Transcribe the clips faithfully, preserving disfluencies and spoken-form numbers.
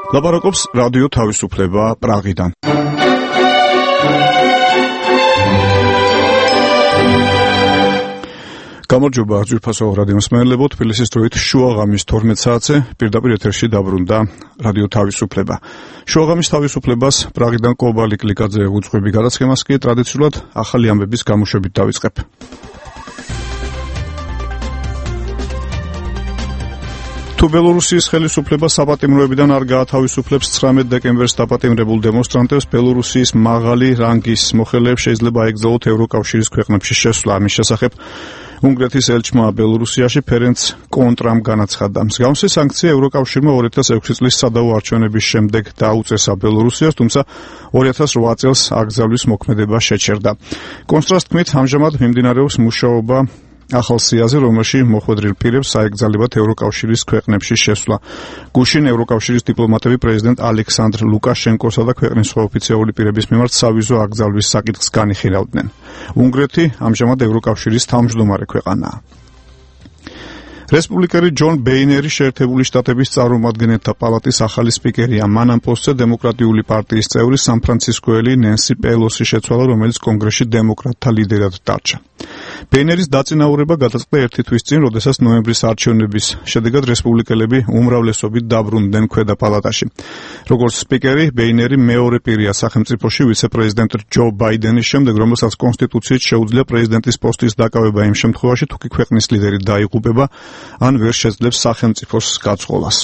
ლაპარაკობს რადიო თავისუფლება პრაღიდან. გამარჯობა ძვირფასო რადიო მსმენელებო, თბილისის დროით შუაღამის თორმეტ საათზე პირდაპირ ეთერში დაბრუნდა რადიო თავისუფლება. შუაღამის თავისუფლებას პრაღიდან კობალი კლიკაძე უძღვები გადაცემას კი ტრადიციულად ახალი ამბების გამოშვებით დავიწყებ. თუ ბელორუსიის ხელისუფლება საპატიმროებიდან არ გაათავისუფლებს ცხრამეტ დეკემბერს დაპატიმრებულ დემონსტრანტებს, ბელორუსიის მაღალი რანგის მოხელეებს შეიძლება აეგზავნოთ ევროკავშირის ქვეყნებში შესვლა. ამის შესახებ უნგრეთის ელჩმა ბელორუსიაში ფერენც კონტრამ განაცხადა. მსგავსი სანქცია ევროკავშირმა ორი ათას ექვსი წლის სადავო არჩევნების შემდეგ დაუწესა ბელორუსიას, თუმცა ორი ათას რვა წელს აკრძალვის მოქმედება შეჩერდა. კონსტრას თქმით, ამჟამად მიმდინარეობს მუშაობა ახალ სიაზე, რომელში მოხვედრილ პირებს აეკრძალებათ ევროკავშირის ქვეყნებში შესვლა. გუშინ ევროკავშირის დიპლომატები პრეზიდენტ ალექსანდრ ლუკაშენკოსა და ქვეყნის სხვა ოფიციალური პირების მიმართ სავიზო აკრძალვის საკითხს განიხილავდნენ. უნგრეთი ამჟამად ევროკავშირის თავმჯდომარე ქვეყანაა. რესპუბლიკელი ჯონ ბეინერი შეერთებული შტატების წარმომადგენელთა პალატის ახალი სპიკერია. მან ამ პოსტზე დემოკრატიული პარტიის წევრი სან-ფრანცისკოელი ნენსი პელოსი შეცვალა, რომელიც კონგრესში დემოკრატთა ლიდერად დარჩა. ბეინერის დაწინაურება გადაწყდა ერთი თვის წინ, როდესაც ნოემბრის არჩევნების შედეგად რესპუბლიკელები უმრავლესობით დაბრუნდნენ ქვედა პალატაში. როგორც სპიკერი, ბეინერი მეორე პირია სახელმწიფოში ვიცე-პრეზიდენტ ჯო ბაიდენის შემდეგ, რომელსაც კონსტიტუციით შეუძლია პრეზიდენტის პოსტის დაკავება იმ შემთხვევაში, თუ კი ქვეყნის ლიდერი დაიღუპება ან ვერ შეძლებს სახელმწიფოს გაწყვეტას.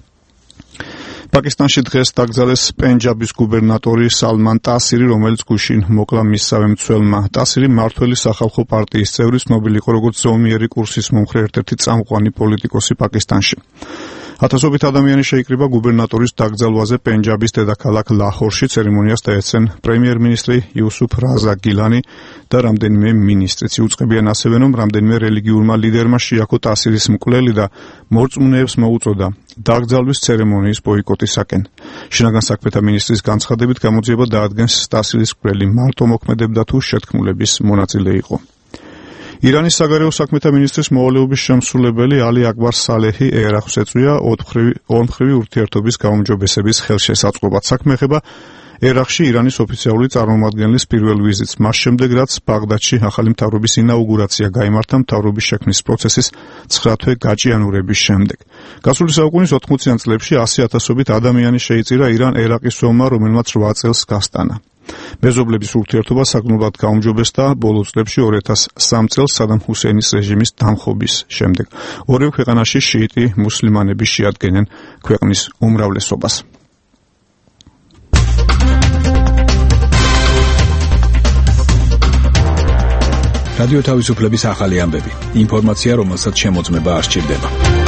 პაკისტანში დღეს დაკრძალეს პენჯაბის გუბერნატორი სალმან ტასირი, რომელიც გუშინ მოკლა მისსავე მცველმა. ტასირი მმართველი სახალხო პარტიის წევრი, ცნობილი იყო როგორც ზომიერი კურსის მომხრე, ერთ-ერთი წამყვანი პოლიტიკოსი პაკისტანში. ათასობით ადამიანი შეიკრიბა გუბერნატორის დაკრძალვაზე პენჯაბის დედაქალაქ ლაჰორში. ცერემონიას დაეცენ პრემიერ-მინისტრი იუსუფ რაზა გილანი და რამდენიმე მინისტრიც. იუწყებიან ასევე, რომ რამდენიმე რელიგიურმა ლიდერმა შეაქო ტასირის მკვლელი და მორწმუნეებს მოუწოდა დაკრძალვის ცერემონიის ბოიკოტისაკენ. შინაგან საქმეთა მინისტრის განცხადებით, გამოძიება დაადგენს ტასირის მკვლელი მარტო მოქმედებდა თუ შეთქმულების მონაწილე იყო. ირანის საგარეო საქმეთა მინისტრის მოვალეობის შემსრულებელი ალი აკბარ სალეჰი ერახვს ეწვია ორმხრივი ურთიერთობის გაუმჯობესების ხელშესაწყობად. საქმე ეხება ერაყში ირანის ოფიციალური წარმომადგენლის პირველ ვიზიტს, მას შემდეგ, რაც ბაღდადში ახალი მთავრობის ინაუგურაცია გაიმართა მთავრობის შექმნის პროცესის ცხრა თვე გაჭიანურების შემდეგ. გასული საუკუნის ოთხმოციან წლებში ასი ათასობით ადამიანი შეიწირა ირან-ერაყის ომმა, რომელმაც რვა წელს გასტანა. მეზობლების ურთიერთობა საგნურად გაუმჯობესდა ბოლო წლებში ორი ათას სამ წელს სადამ ჰუსეინის რეჟიმის დამხობის შემდეგ. ორივე ქვეყანაში შიიტი მუსლიმანები შეადგენენ ქვეყნის უმრავლესობას. რადიო თავისუფლების ახალი ამბები. ინფორმაცია, რომელსაც შემოწმება არ სჭირდება.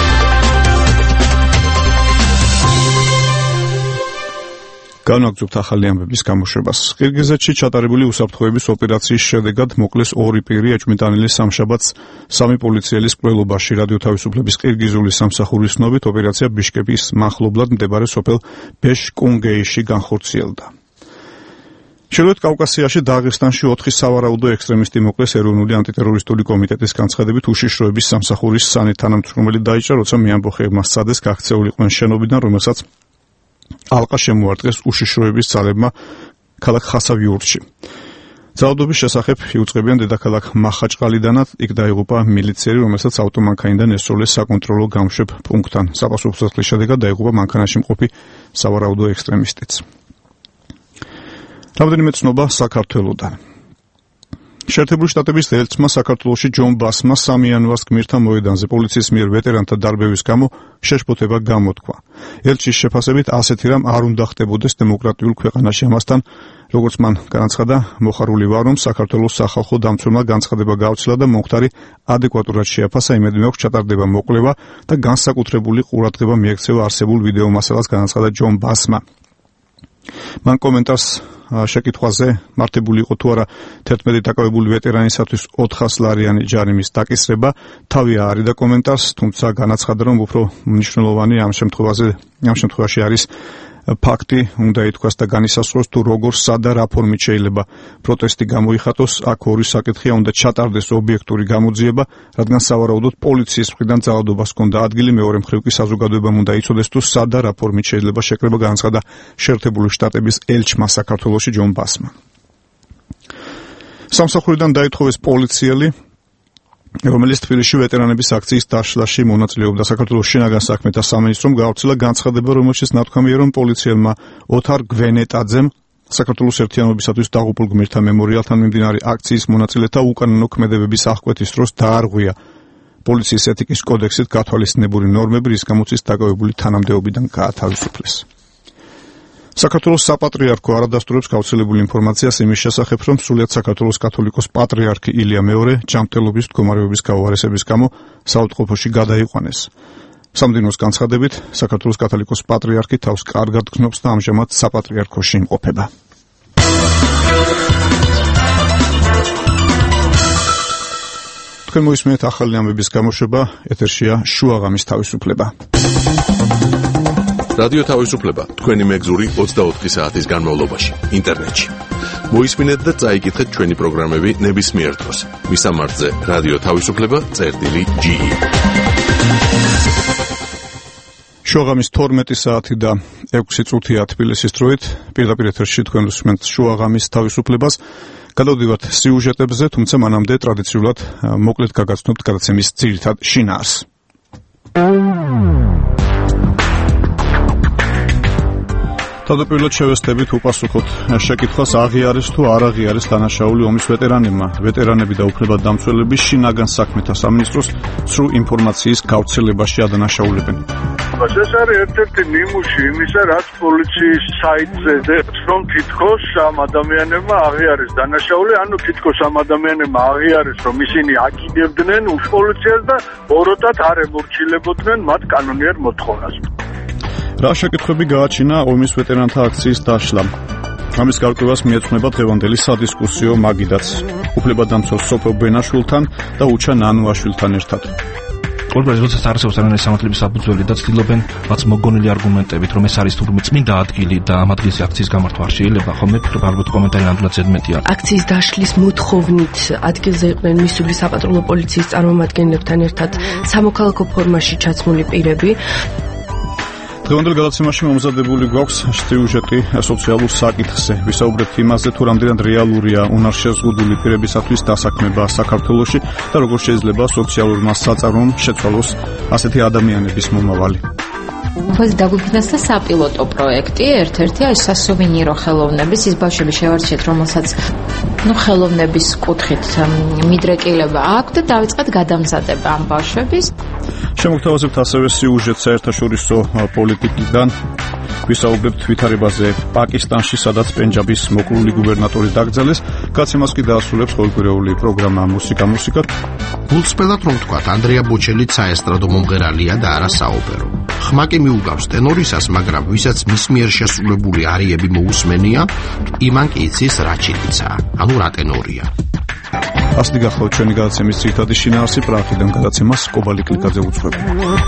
განაგზობთ ახალი ამბების გამოშვებას. ყირგიზეთში ჩატარებული უსაფრთხოების ოპერაციის შედეგად მოკლეს ორი პირი, ეჭვმიტანილი სამშაბათს სამი პოლიციელის მკვლელობაში. რადიო თავისუფლების ყირგიზული სამსახურის ცნობით, ოპერაცია ბიშკეკის მახლობლად მდებარე სოფელ ბეშკუნგეიში განხორციელდა. ჩრდილოეთ კავკასიაში დაღესტანში ოთხი სავარაუდო ექსტრემისტი მოკლეს. ეროვნული ანტიტერორისტული კომიტეტის განცხადებით, უშიშროების სამსახურის სანი თანამშრომელი დაიჭრა, როცა მეამბოხეებმა სცადეს გაქცეულიყვნენ შენობიდან, რომელსაც ალყა შემოარტყეს უშიშროების ძალებმა ქალაქ ხასავიურტში. ძალადობის შესახებ იუწყებიან დედაქალაქ მახაჭყალიდანაც, იქ დაიღუპა მილიციელი, რომელსაც ავტომანქანიდან ესწროლეს საკონტროლო გამშვებ პუნქტთან. საპასუხო სასახლის შედეგად დაიღუპა მანქანაში მყოფი სავარაუდო ექსტრემისტიც. რამდენიმე ცნობა საქართველოდან. შეერთებული შტატების ელჩმა საქართველოში ჯონ ბასმა სამი იანვარს გმირთა მოედანზე პოლიციის მიერ ვეტერანთა დარბევის გამო შეშფოთება გამოთქვა. ელჩის შეფასებით ასეთი რამ არ უნდა ხდებოდეს დემოკრატიულ ქვეყანაში. ამასთან, როგორც მან განაცხადა, მოხარული ვარ, რომ საქართველოს სახალხო დამცველმა განცხადება გაუცილა და მომხდარი ადეკვატურად შეაფასა. იმედი მაქვს, ჩატარდება მოკვლევა და განსაკუთრებული ყურადღება მიექცევა არსებულ ვიდეო მასალას, განაცხადა ჯონ ბასმა. მან კომენტარს შეკითხვაზე მართებული იყო თუ არა თერთმეტი დაკავებული ვეტერანისათვის ოთხას ლარიანი ჯარიმის დაკისრება, თავი აარიდა კომენტარს, თუმცა განაცხადა, რომ უფრო მნიშვნელოვანი ამ შემთხვევაში ამ შემთხვევაში არის ფაქტი უნდა ითქვას და განისაზღვროს თუ როგორ სადა რა ფორმით შეიძლება პროტესტი გამოიხატოს. აქ ორი საკითხია, უნდა ჩატარდეს ობიექტური გამოძიება, რადგან სავარაუდოდ პოლიციის მხრიდან ძალადობას ჰქონდა ადგილი, მეორე მხრივ კი საზოგადოებამ უნდა იცოდეს თუ სადა რა ფორმით შეიძლება შეკრება, განაცხადა შეერთებული შტატების ელჩმა საქართველოში ჯონ ბასმა. სამსახურიდან დაითხოვეს პოლიციელი, რომელიც თბილისში ვეტერანების აქციის დაშლაში მონაწილეობდა. საქართველოს შინაგან საქმეთა სამინისტრომ გავრცელა განცხადება, რომელშიც ნათქვამია, რომ პოლიციელმა ოთარ გვენეტაძემ საქართველოს ერთიანობისათვის დაღუპულ გმირთა მემორიალთან მიმდინარე აქციის მონაწილეთა უკანონო ქმედებების აღკვეთის დროს დაარღვია პოლიციის ეთიკის კოდექსით გათვალისწინებული ნორმები, რის გამოც ის დაკავებული თანამდებობიდან გაათავისუფლეს. საქართველოს საპატრიარქო არადასტურებს გავრცელებული ინფორმაციას იმის შესახებ, რომ სრულიად საქართველოს კათოლიკოს პატრიარქი ილია მეორე ჯანმრთელობის მდგომარეობის გაუარესების გამო საავადმყოფოში გადაიყვანეს. სამდინოს განცხადებით, საქართველოს კათოლიკოს პატრიარქი თავს კარგად გრძნობს და ამჟამად საპატრიარქოში იმყოფება. თქვენ მოისმენთ ახალი ამბების გამოშვება, ეთერშია შუაღამის თავისუფლება. რადიო თავისუფლება თქვენი მეგზური ოცდაოთხი საათის განმავლობაში ინტერნეტში. მოისმინეთ და წაიკითხეთ ჩვენი პროგრამები ნებისმიერ დროს. მისამართზე რადიო თავისუფლება წერტილი ჯი ი. შუაღამის თორმეტი საათი და ექვსი წუთია თბილისის დროით. პირდაპირ ეთერში თქვენ უსმენთ შუაღამის თავისუფლებას. გადავდივართ სიუჟეტებზე, თუმცა მანამდე ტრადიციულად მოკლედ გაგაცნობთ გადაცემის ძირითად შინაარს. თავდაპირველად შევესწრებით უპასუხოთ შეკითხვას, აღიარეს თუ არ აღიარეს დანაშაული ომის ვეტერანებმა. ვეტერანები და უფლებადამცველები შინაგან საქმეთა სამინისტროს სრულ ინფორმაციის გავრცელებაში ადანაშაულებენ. ეს არის ერთ-ერთი ნიმუში იმისა, რაც პოლიციის საიტზე წერს, რომ თითქოს ამ ადამიანებმა აღიარეს დანაშაული, ანუ თითქოს ამ ადამიანებმა აღიარეს, რომ ისინი აკიდებდნენ პოლიციას და ოროტად არ ემორჩილებოდნენ მათ კანონიერ მოთხოვნას. რა შეკითხვები გააჩინა ომის ვეტერანთა აქციის დაშლამ? ამის გარკვევას მიეძღვნება დღევანდელი სადისკუსიო მაგიდაც უფლებადამცველ სოფო ბენაშვილთან და უჩა ნანუაშვილთან ერთად. ყველგან როდესაც არსებობს რამე სამართლების საფუძველი და ცდილობენ რაც მოგონილი არგუმენტებით, რომ ეს არის თურმე წმინდა ადგილი და ამ ადგილზე აქციის გამართვა არ შეიძლება, ხომ ალბათ კომენტარი ნამდვილად ზედმეტია. აქციის დაშლის მოთხოვნით ადგილზე იყვნენ მისული საპატრულო პოლიციის წარმომადგენლებთან ერთად სამოქალაქო ფორმაში ჩაცმული პირები. დღევანდელ გადაცემაში მომზადებული გვაქვს სიუჟეტი სოციალურ საკითხზე. ვისაუბრებთ იმაზე, თუ რამდენად რეალურია უნარშეზღუდული პირებისათვის დასაქმება საქართველოში და როგორ შეიძლება სოციალურმა საწარმომ შეცვალოს ასეთი ადამიანების მომავალი. ფოზი დაგვიფინანსდა საპილოტო პროექტი, ერთ-ერთი ეს სასუვენირო ხელოვნების, ის ბავშვები შევარჩიეთ, რომელსაც ну ხელოვნების კუთხით მიდრეკილება აქვს და დავიწყეთ გადამზადება ამ ბავშვების. შემოგთავაზებთ ასევე სიუჟეტს საერთაშორისო პოლიტიკიდან. ვისაუბრებთ ვითარებაზე პაკისტანში, სადაც პენჯაბის მოკლული გუბერნატორი დაკრძალეს. გაცემას კი დაასრულებს ყოველკვირეული პროგრამა მუსიკა მუსიკა. გულწრფელად რომ თქვათ, ანდრია ბოჩელიც საესტრადო მომღერალია და არა საოპერო. ხმაკი მიუგავს ტენორისას, მაგრამ ვისაც მის მიერ შესრულებული არიები მოусმენია, იმან კი იცის რა ჩიტიცაა, ანუ რა ტენორია. ასეთი გახლავთ ჩვენი გადაცემის ძირითადი შინაარსი. პრაღიდან გადაცემას კობალი კლიკაძე უძღვება.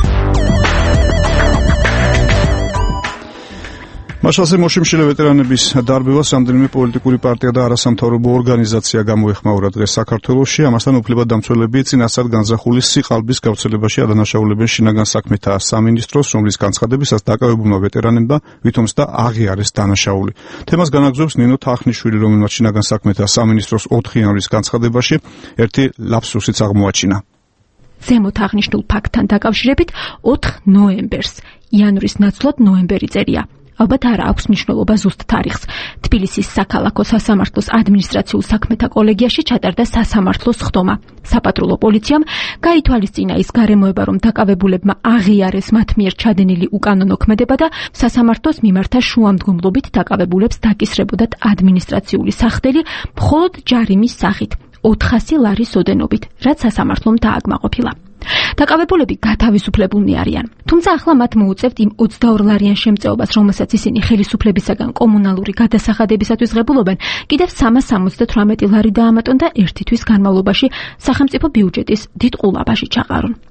მაშასე მოშიმშილე ვეტერანების დარბევას რამდენიმე პოლიტიკური პარტია და არასამთავრობო ორგანიზაცია გამოეხმაურა დღეს საქართველოში. ამასთან უფლებადამცველები წინასწარ განზრახული სიყალბის გავრცელებაში ადანაშაულებენ შინაგან საქმეთა სამინისტროს, რომლის განცხადებისას დაკავებულმა ვეტერანებმა ვითომს და აღიარეს დანაშაული. თემას განაგზობს ნინო თახნიშვილი, რომელმაც შინაგან საქმეთა სამინისტროს ოთხ იანვრის განცხადებაში ერთი ლაფსუსიც აღმოაჩინა. ზემოთ აღნიშნულ ფაქტთან დაკავშირებით ოთხ ნოემბერს, იანვრის ნაცვლად ნოემბერი წერია. ალბათ არ აქვს მნიშვნელობა ზუსტ თარიღს. თბილისის საქალაქო სასამართლოს ადმინისტრაციულ საქმეთა კოლეგიაში ჩატარდა სასამართლოს ხდომა. საპატრულო პოლიციამ გაითვალისწინა ის გარემოება, რომ დაკავებულებმა აღიარეს მათ მიერ ჩადენილი უკანონო ქმედება და სასამართლოს მიმართა შუამდგომლობით დაკავებულებს დაკისრებოდათ ადმინისტრაციული სახდელი მხოლოდ ჯარიმის სახით ოთხასი ლარის ოდენობით, რაც სასამართლომ დააკმაყოფილა. დაკავებულები გათავისუფლებულნი არიან. თუმცა ახლა მათ მოუწევთ იმ ოცდაორ ლარიან შემწეობას, რომელსაც ისინი ხელისუფლებისაგან კომუნალური გადასახადებისათვის ღებულობენ, კიდევ სამას სამოცდათვრამეტი ლარი დაამატონ და ერთი თვის განმავლობაში სახელმწიფო ბიუჯეტის დიდ ყულაბაში ჩაყარონ.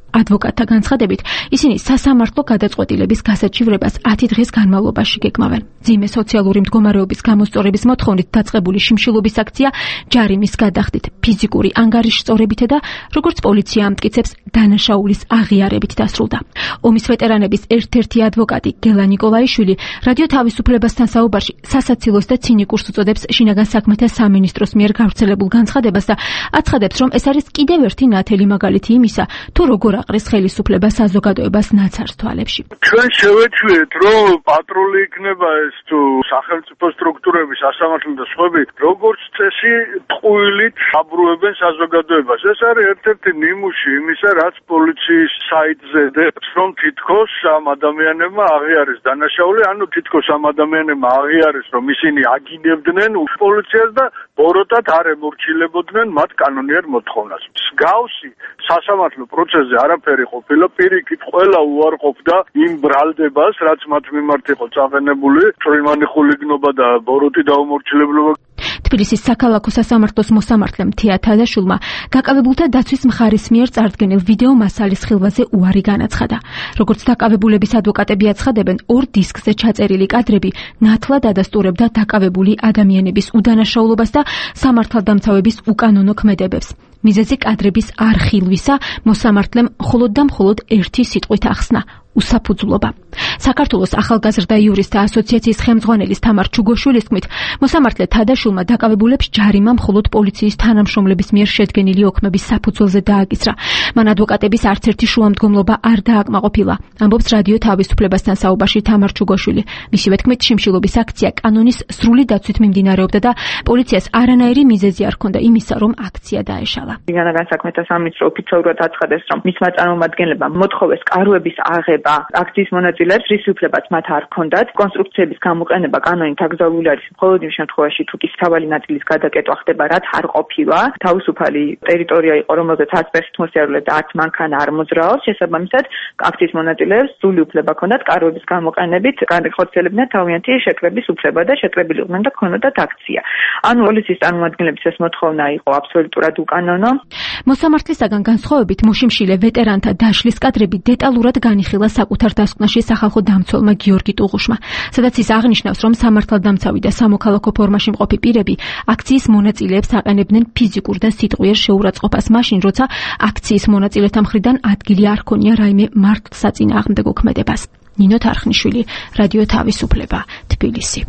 ადვოკატთა განცხადებით, ისინი სასამართლო გადაწყვეტილების გასაჩივრებას ათი დღის განმავლობაში გეკმავენ. ძიმე სოციალური მდგომარეობის გამოსწორების მოთხოვნით დაწყებული შიმშილობის აქცია ჯარიმის გადახდით, ფიზიკური ანგარიშსწორებითა და როგორც პოლიცია ამტკიცებს, დანაშაულის აღიარებით დასრულდა. ომის ვეტერანების ერთ-ერთი ადვოკატი გელა ნიკოლაიშვილი რადიო თავისუფლებასთან საუბარში სასაცილოს და ცინიკურს უწოდებს შინაგან საქმეთა სამინისტროს მიერ გავრცელებულ განცხადებას და აცხადებს, რომ ეს არის კიდევ ერთი ნათელი მაგალითი იმისა, თუ როგორ აყრის ხელისუფლება საზოგადოებას ნაცარს თვალებში. ჩვენ შევეჩვიეთ, რომ პატრული იქნება ეს თუ სახელმწიფო სტრუქტურები, სასამართლო და სხვები, როგორც წესი ტყუილით აბრუებენ საზოგადოებას. ეს არის ერთ-ერთი ნიმუში იმისა, რაც პოლიციის საიტზე წერს, რომ თითქოს ამ ადამიანებმა აღიარეს დანაშაული, ანუ თითქოს ამ ადამიანებმა აღიარეს, რომ ისინი აგინებდნენ პოლიციას და ბოროტად არ ემორჩილებოდნენ მათ კანონიერ მოთხოვნას. მსგავსი სასამართლო პროცესზე არაფერი ყოფილა, პირიქით ყველა უარყოფდა იმ ბრალდებას, რაც მათ მიმართ იყო წაყენებული, წვრილმანი ხულიგნობა და ბოროტი დაუმორჩილებლობა. თბილისის საქალაქო სასამართლოს მოსამართლემ თეა თადაშულმა დაკავებულთა დაცვის მხარის მიერ წარდგენილ ვიდეო მასალის ხილვაზე უარი განაცხადა. როგორც დაკავებულების ადვოკატები აცხადებენ, ორ დისკზე ჩაწერილი კადრები ნათლად ადასტურებდა დაკავებული ადამიანების უდანაშაულობას და სამართალდამცავების უკანონო ქმედებებს. მიზეზი კადრების არ ხილვისა მოსამართლემ მხოლოდ და მხოლოდ ერთი სიტყვით ახსნა: უსაფუძვლობა. საქართველოს ახალგაზრდა იურისტთა ასოციაციის ხელმძღვანელის თამარ ჩუგოშვილის თქმით, მოსამართლე თადაშულმა დაკავებულებს ჯარიმა მხოლოდ პოლიციის თანამშრომლების მიერ შედგენილი ოქმების საფუძველზე დააკისრა. მან ადვოკატების არც ერთი შუამდგომლობა არ დააკმაყოფილა, ამბობს რადიო თავისუფლებასთან საუბარში თამარ ჩუგოშვილი. მისივე თქმით, შიმშილობის აქცია კანონის სრული დაცვით მიმდინარეობდა და პოლიციას არანაირი მიზეზი არ ჰქონდა იმისა, რომ აქცია დაეშალა. შინაგან საქმეთა სამინისტრო ოფიციალურად აცხადებს, რომ მისმა წარმომადგენლებმა მოთხოვეს კარვების აღება აქციის მონაწილეებს, რის უფლებაც მათ არ ჰქონდათ. კონსტრუქციების გამოყენება კანონით აკრძალული არის მხოლოდ იმ შემთხვევაში, თუ კი სავალი ნაწილის გადაკეტვა ხდება, რაც არ ყოფილა. თავისუფალი ტერიტორია იყო, რომელზეც არც ფეხით მოსიარულე და არც მანქანა არ მოძრაობს. შესაბამისად, აქციის მონაწილეებს სრული უფლება ჰქონდათ კარვების გამოყენებით განხორციელებდნენ თავიანთი შეკრების უფლება და შეკრებილი იყვნენ და ჰქონდათ აქცია. ანუ პოლიციის წარმომადგენლების ეს მოთხოვნა იყო აბსოლუტურად უკანონო. მოსამართლისაგან განსხვავებით, მოშიმშილე ვეტერანთა დაშლის კადრები დეტალურად განიხილა საკუთარ დასკვნაში სახალხო დამცველმა გიორგი ტუღუშმა, სადაც ის აღნიშნავს, რომ სამართალდამცავი და სამოქალაქო ფორმაში მყოფი პირები აქციის მონაწილეებს აყენებდნენ ფიზიკურ და სიტყვიერ შეურაცხყოფას მაშინ, როცა აქციის მონაწილეთა მხრიდან ადგილი არ ჰქონია რაიმე მართლსაწინააღმდეგო ქმედებას. ნინო თარხნიშვილი, რადიო თავისუფლება, თბილისი.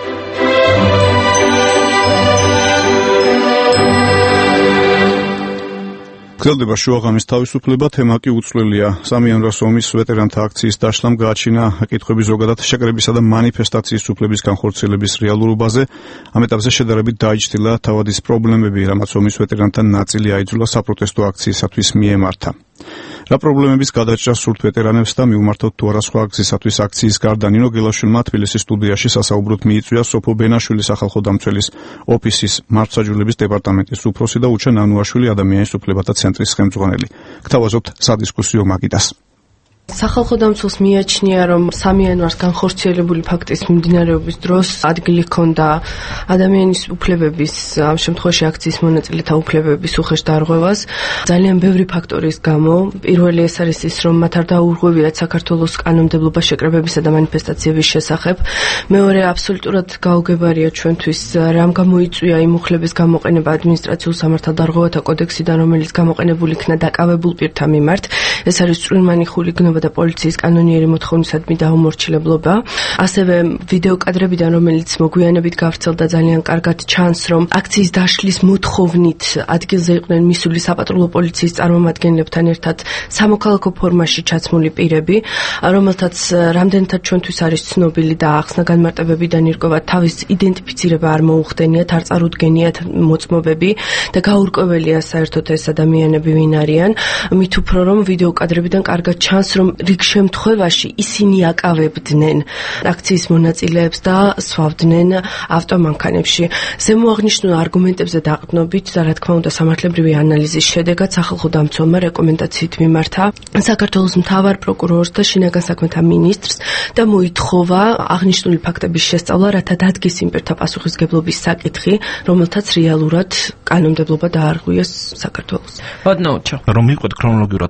გრძელდება შუაღამის თავისუფლება, თემა კი უცვლელია. სამიანვრას ომის ვეტერანთა აქციის დაშლამ გააჩინა კითხვები ზოგადად შეკრებისა და მანიფესტაციის უფლების განხორციელების რეალურობაზე. ამ ეტაპზე შედარებით დაიჭრილა თავადის პრობლემები, რამაც ომის ვეტერანთა ნაწილი აიძულა საპროტესტო აქციისათვის მიემართა. რა პრობლემების გადაჭრას სურთ ვეტერანებს და მიუმართოთ თუ არა სხვა აქციისათვის აქციის გარდა, ნინო გელაშვილმა თბილისის სტუდიაში სასაუბროდ მიიწვია სოფო ბენაშვილი სახალხო დამცველის ოფისის მართლმსაჯულების დეპარტამენტის უფროსი და უჩა ნანუაშვილი ადამიანის უფლებათა ცენტრის ხელმძღვანელი. გთავაზობთ სადისკუსიო მაგიდას. სახალხო დამცველს მიაჩნია, რომ სამიანვარს განხორციელებული ფაქტის მიმდინარეობის დროს ადგილი ჰქონდა ადამიანის უფლებების, ამ შემთხვევაში აქციის მონაწილეთა უფლებების უხეშ დარღვევას. ძალიან ბევრი ფაქტორის გამო, პირველი ეს არის ის, რომ მათ არ დაურღვევიათ საქართველოს კანონმდებლობა შეკრებებისა და მანიფესტაციების შესახებ. მეორე, აბსოლუტურად გაუგებარია ჩვენთვის, რამ გამოიწვია იმ უფლების გამოყენება ადმინისტრაციულ სამართალდარღვევათა კოდექსიდან, რომელიც გამოყენებული იქნა დაკავებულ პირთა მიმართ. ეს არის წვრილმანი ხულიგნობა და პოლიციის კანონიერი მოთხოვნისადმი დაუმორჩილებლობა. ასევე ვიდეო კადრებიდან, რომელიც მოგვიანებით გავრცელდა, ძალიან კარგად ჩანს, რომ აქციის დაშლის მოთხოვნით ადგილზე იყვნენ მისული საპატრულო პოლიციის წარმომადგენლებთან ერთად სამოქალაქო ფორმაში ჩაცმული პირები, რომელთაც რამდენადაც ჩვენთვის არის ცნობილი და ახსნა განმარტებებიდან ირკვევა, თავის იდენტიფიცირება არ მოუხდენიათ, არ წარუდგენიათ მოწმობები და გაურკვეველია საერთოდ ეს ადამიანები ვინ არიან. მით უფრო რომ ვიდეო კადრებიდან კარგად ჩანს, რომ რიგ შემთხვევაში ისინი აკავებდნენ აქციის მონაწილეებს და სვავდნენ ავტომანქანებში. ზემოაღნიშნულ არგუმენტებზე დაყრდნობით და რა თქმა უნდა სამართლებრივი ანალიზის შედეგად სახალხო დამცველმა რეკომენდაციით მიმართა საქართველოს მთავარ პროკურორს და შინაგან საქმეთა მინისტრს და მოითხოვა აღნიშნული ფაქტების შესწავლა, რათა დადგეს იმ პირთა პასუხისგებლობის საკითხი, რომელთაც რეალურად კანონმდებლობა დაარღვიეს საქართველოს. რომ მიყვეთ ქრონოლოგიურად ყველაფერს,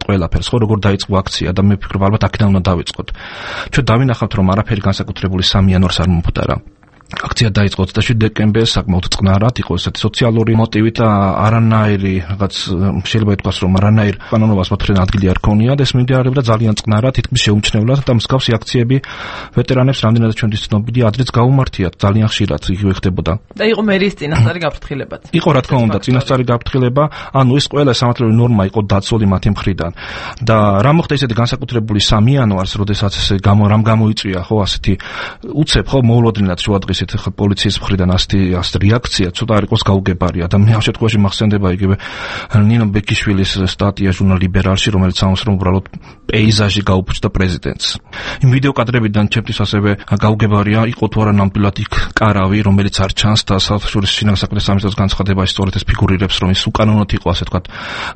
გადაწყვეტეს ხო როგორ დაიწყო აქცია და მე ვფიქრობ ალბათ აქედან უნდა დავიწყოთ. ჩვენ დავინახავთ რომ არაფერი განსაკუთრებული სამი იანვარს არ მომხდარა. აქცია დაიწყო ოცდაშვიდი დეკემბერს, საკმაოდ წყნარად, იყო ესეთი სოციალური მოტივით და არანაირი რაღაც შეიძლება ითქვას რომ არანაირ კანონობას მოთხრენ ადგილი არ ქონია და ეს მიმდინარეობდა ძალიან წყნარად, თითქმის შეუმჩნევლად და მსგავსი აქციები ვეტერანებს რამდენადაც ჩვენთვის ცნობილი ადრეც გაუმართიათ, ძალიან ხშირად იგივე ხდებოდა. და იყო მერიის წინასწარი გაფრთხილებაც. იყო რა თქმა უნდა წინასწარი გაფრთხილება, ანუ ეს ყველა სამართლებრივი ნორმა იყო დაცული მათი მხრიდან. და რა მოხდა ისეთი განსაკუთრებული სამი იანვარს, როდესაც ესე გამო რამ გამოიწვია ხო ასეთი უცებ ხო მოულოდნელად შუადღის ისეთ ხო პოლიციის მხრიდან ასეთი ასეთი რეაქცია ცოტა არ იყოს გაუგებარია და მე ამ შემთხვევაში მახსენდება იგივე ნინო ბეკიშვილის სტატია ჟურნალ ლიბერალში, რომელიც ამას რომ უბრალოდ პეიზაჟი გაუფუჭდა პრეზიდენტს. იმ ვიდეო კადრებიდან ჩემთვის ასევე გაუგებარია იყო თუ არა ნამდვილად იქ კარავი, რომელიც არ ჩანს და საერთაშორისო შინაგან საქმეთა სამინისტროს განცხადებაში სწორედ ეს ფიგურირებს, რომ ის უკანონოდ იყო ასე ვთქვათ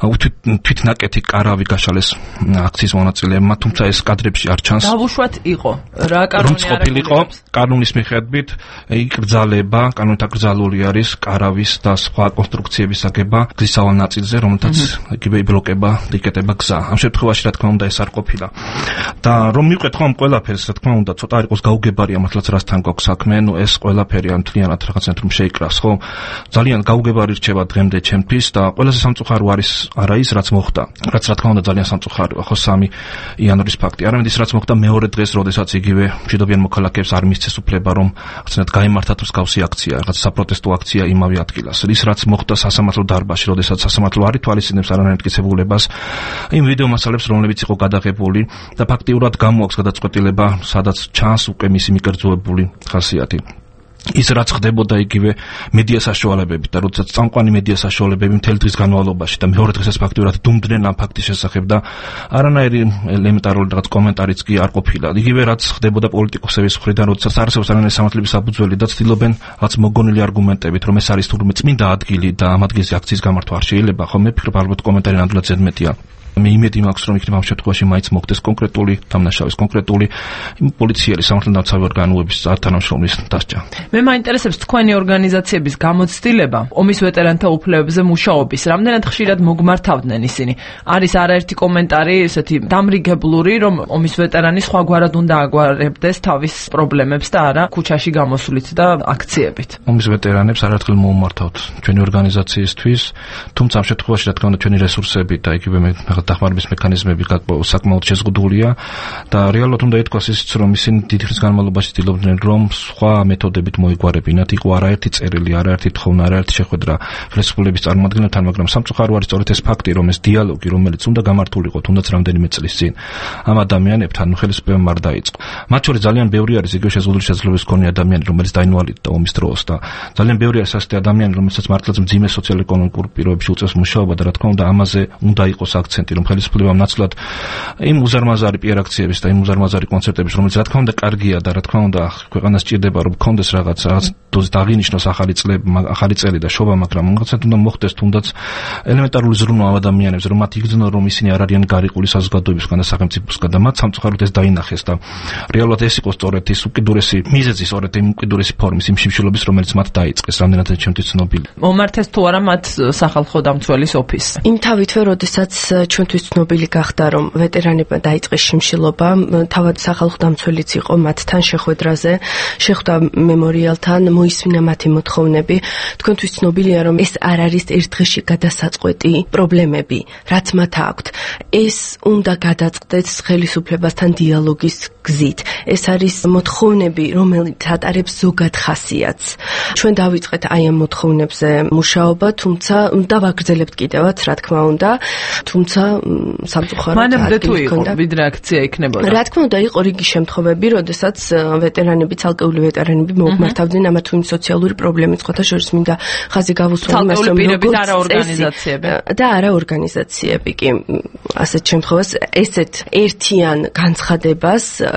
თვითნაკეთი კარავი გაშალეს აქციის მონაწილეებმა, თუმცა ეს კადრებში არ ჩანს. დავუშვათ იყო რა კანონი არ იყო კანონის მიხედვით იკრძალება, კანონით აკრძალული არის კარავის და სხვა კონსტრუქციების აგება გზის სავალ ნაწილზე, რომელთაც იგივე იბლოკება, იკეტება გზა. ამ შემთხვევაში რა თქმა უნდა ეს არ ყოფილა. და რომ მივყვეთ ხომ ყველაფერს, რა თქმა უნდა, ცოტა არ იყოს გაუგებარია მართლაც რასთან გვაქვს საქმე, ну ეს ყველაფერი ამ თლიანად რაღაცნაირად რომ შეიკრას, ხო? ძალიან გაუგებარი რჩება დღემდე ჩემთვის და ყველაზე სამწუხარო არის არა ის, რაც მოხდა. რაც რა თქმა უნდა ძალიან სამწუხაროა, ხო სამი იანვრის ფაქტი. არამედ ის რაც მოხდა მეორე დღეს, როდესაც იგივე მშვიდობიან მოქალაქეებს არ მისცეს უფლება რომ რაღაცნაირად გაიმართათ მსგავსი აქცია, რაღაც საპროტესტო აქცია იმავე ადგილას. ის რაც მოხდა სასამართლო დარბაზში, როდესაც სასამართლო არ ითვალისწინებს არანაირ მტკიცებულებას, იმ ვიდეო მასალებს, რომლებიც იყო გადაღებული და ფაქტიურად გამოაქვს გადაწყვეტილება, სადაც ჩანს უკვე მისი მიკერძოებული ხასიათი. ის რაც ხდებოდა იგივე მედია საშუალებებით და როდესაც წამყვანი მედია საშუალებები მთელი დღის განმავლობაში და მეორე დღესაც ფაქტიურად დუმდნენ ამ ფაქტის შესახებ და არანაირი ელემენტარული რაღაც კომენტარიც კი არ ყოფილა. იგივე რაც ხდებოდა პოლიტიკოსების მხრიდან, როდესაც არსებობს არანაირი სამართლების საფუძველი და ცდილობენ რაღაც მოგონილი არგუმენტებით, რომ ეს არის თურმე წმინდა ადგილი და ამ ადგილზე აქციის გამართვა არ შეიძლება, ხო მე ვფიქრობ ალბათ კომენტარი ნამდვილად ზედმეტია. მე იმედი მაქვს რომ იქნება ამ შემთხვევაში მაინც მოხდეს კონკრეტული დამნაშავის კონკრეტული პოლიციელი სამართალდამცავი ორგანოების თანამშრომლის დასჯა. მე მაინტერესებს თქვენი ორგანიზაციების გამოცდილება ომის ვეტერანთა უფლებებზე მუშაობის. რამდენად ხშირად მოგმართავდნენ ისინი? არის არაერთი კომენტარი ესეთი დამრიგებლური, რომ ომის ვეტერანი სხვაგვარად უნდა აგვარებდეს თავის პრობლემებს და არა ქუჩაში გამოსვლით და აქციებით. ომის ვეტერანებს არაერთხელ მოუმართავთ ჩვენი ორგანიზაციისთვის, თუმცა ამ შემთხვევაში რა თქმა უნდა ჩვენი რესურსები და იგივე მე დახმარების მექანიზმები საკმაოდ შეზღუდულია და რეალურად უნდა ითქვას ისიც, რომ ისინი დიდი ხნის განმავლობაში ცდილობდნენ, რომ სხვა მეთოდებით მოიგვარებინათ. იყო არაერთი წერილი, არაერთი თხოვნა, არაერთი შეხვედრა ხელისუფლების წარმომადგენლებთან, მაგრამ სამწუხარო არის სწორედ ეს ფაქტი, რომ ეს დიალოგი, რომელიც უნდა გამართულიყო თუნდაც რამდენიმე წლის წინ ამ ადამიანებთან, ხელისუფლებამ არ დაიწყო. მათ შორის ძალიან ბევრი არის იგივე შეზღუდული შესაძლებლობის მქონე ადამიანი, რომელიც დაინვალიდდა ომის დროს და ძალიან ბევრი არის ასეთი ადამიანი, რომელსაც მართლაც მძიმე სოციალურ-ეკონომიკურ პირობებში უწევს მუშაობა და რა თქმა უნდა ამაზე უნდა იყოს აქცენტი, რომ ხელისუფლებამ ნაცვლად იმ უზარმაზარი პიარ აქციების და იმ უზარმაზარი კონცერტების, რომელიც რა თქმა უნდა კარგია და რა თქმა უნდა ქვეყანას ჭირდება, რომ გქონდეს რაღაც რაღაც დოზით აღინიშნოს ახალი წლები, ახალი წელი და შობა, მაგრამ რაღაცად უნდა მოხდეს თუნდაც ელემენტარული ზრუნვა ამ ადამიანებს, რომ მათ იგრძნონ, რომ ისინი არ არიან გარიყული საზოგადოებისგან და სახელმწიფოსგან და მათ სამწუხაროდ ეს დაინახეს და რეალურად ეს იყო სწორედ ის უკიდურესი მიზეზი, სწორედ იმ უკიდურესი ფორმის, იმ შიმშილობის, რომელიც მათ დაიწყეს, რამდენადაც ჩემთვის ცნობილი. მომართეს თუ არა მათ სახალხო დამცველის ოფისს? იმთავითვე, როდესაც ჩვენთვის ცნობილი გახდა, რომ ვეტერანებმა დაიწყეს შიმშილობა, თავად სახალხო დამცველიც იყო მათთან შეხვედრაზე, შეხვდა მემორიალთან, მოისმინა მათი მოთხოვნები. თქვენთვის ცნობილია, რომ ეს არ არის ერთ დღეში გადასაწყვეტი პრობლემები, რაც მათ აქვთ. ეს უნდა გადაწყდეს ხელისუფლებასთან დიალოგის გზით. ეს არის მოთხოვნები, რომელიც ატარებს ზოგად ხასიათს. ჩვენ დავიწყეთ აი ამ მოთხოვნებზე მუშაობა, თუმცა და ვაგრძელებთ კიდევაც, რა თქმა უნდა, თუმცა სამწუხაროდ მანამდე თუ იყო ვიდრე აქცია იქნებოდა. რა თქმა უნდა იყო რიგი შემთხვევები, როდესაც ვეტერანები, ცალკეული ვეტერანები მოგმართავდნენ ამა თუ იმ სოციალური პრობლემით, ხოთა შორის მინდა ხაზი გავუსვა იმას, რომ როგორც არა ორგანიზაციები და არა ორგანიზაციები კი ასეთ შემთხვევას ესეთ ერთიან განცხადებას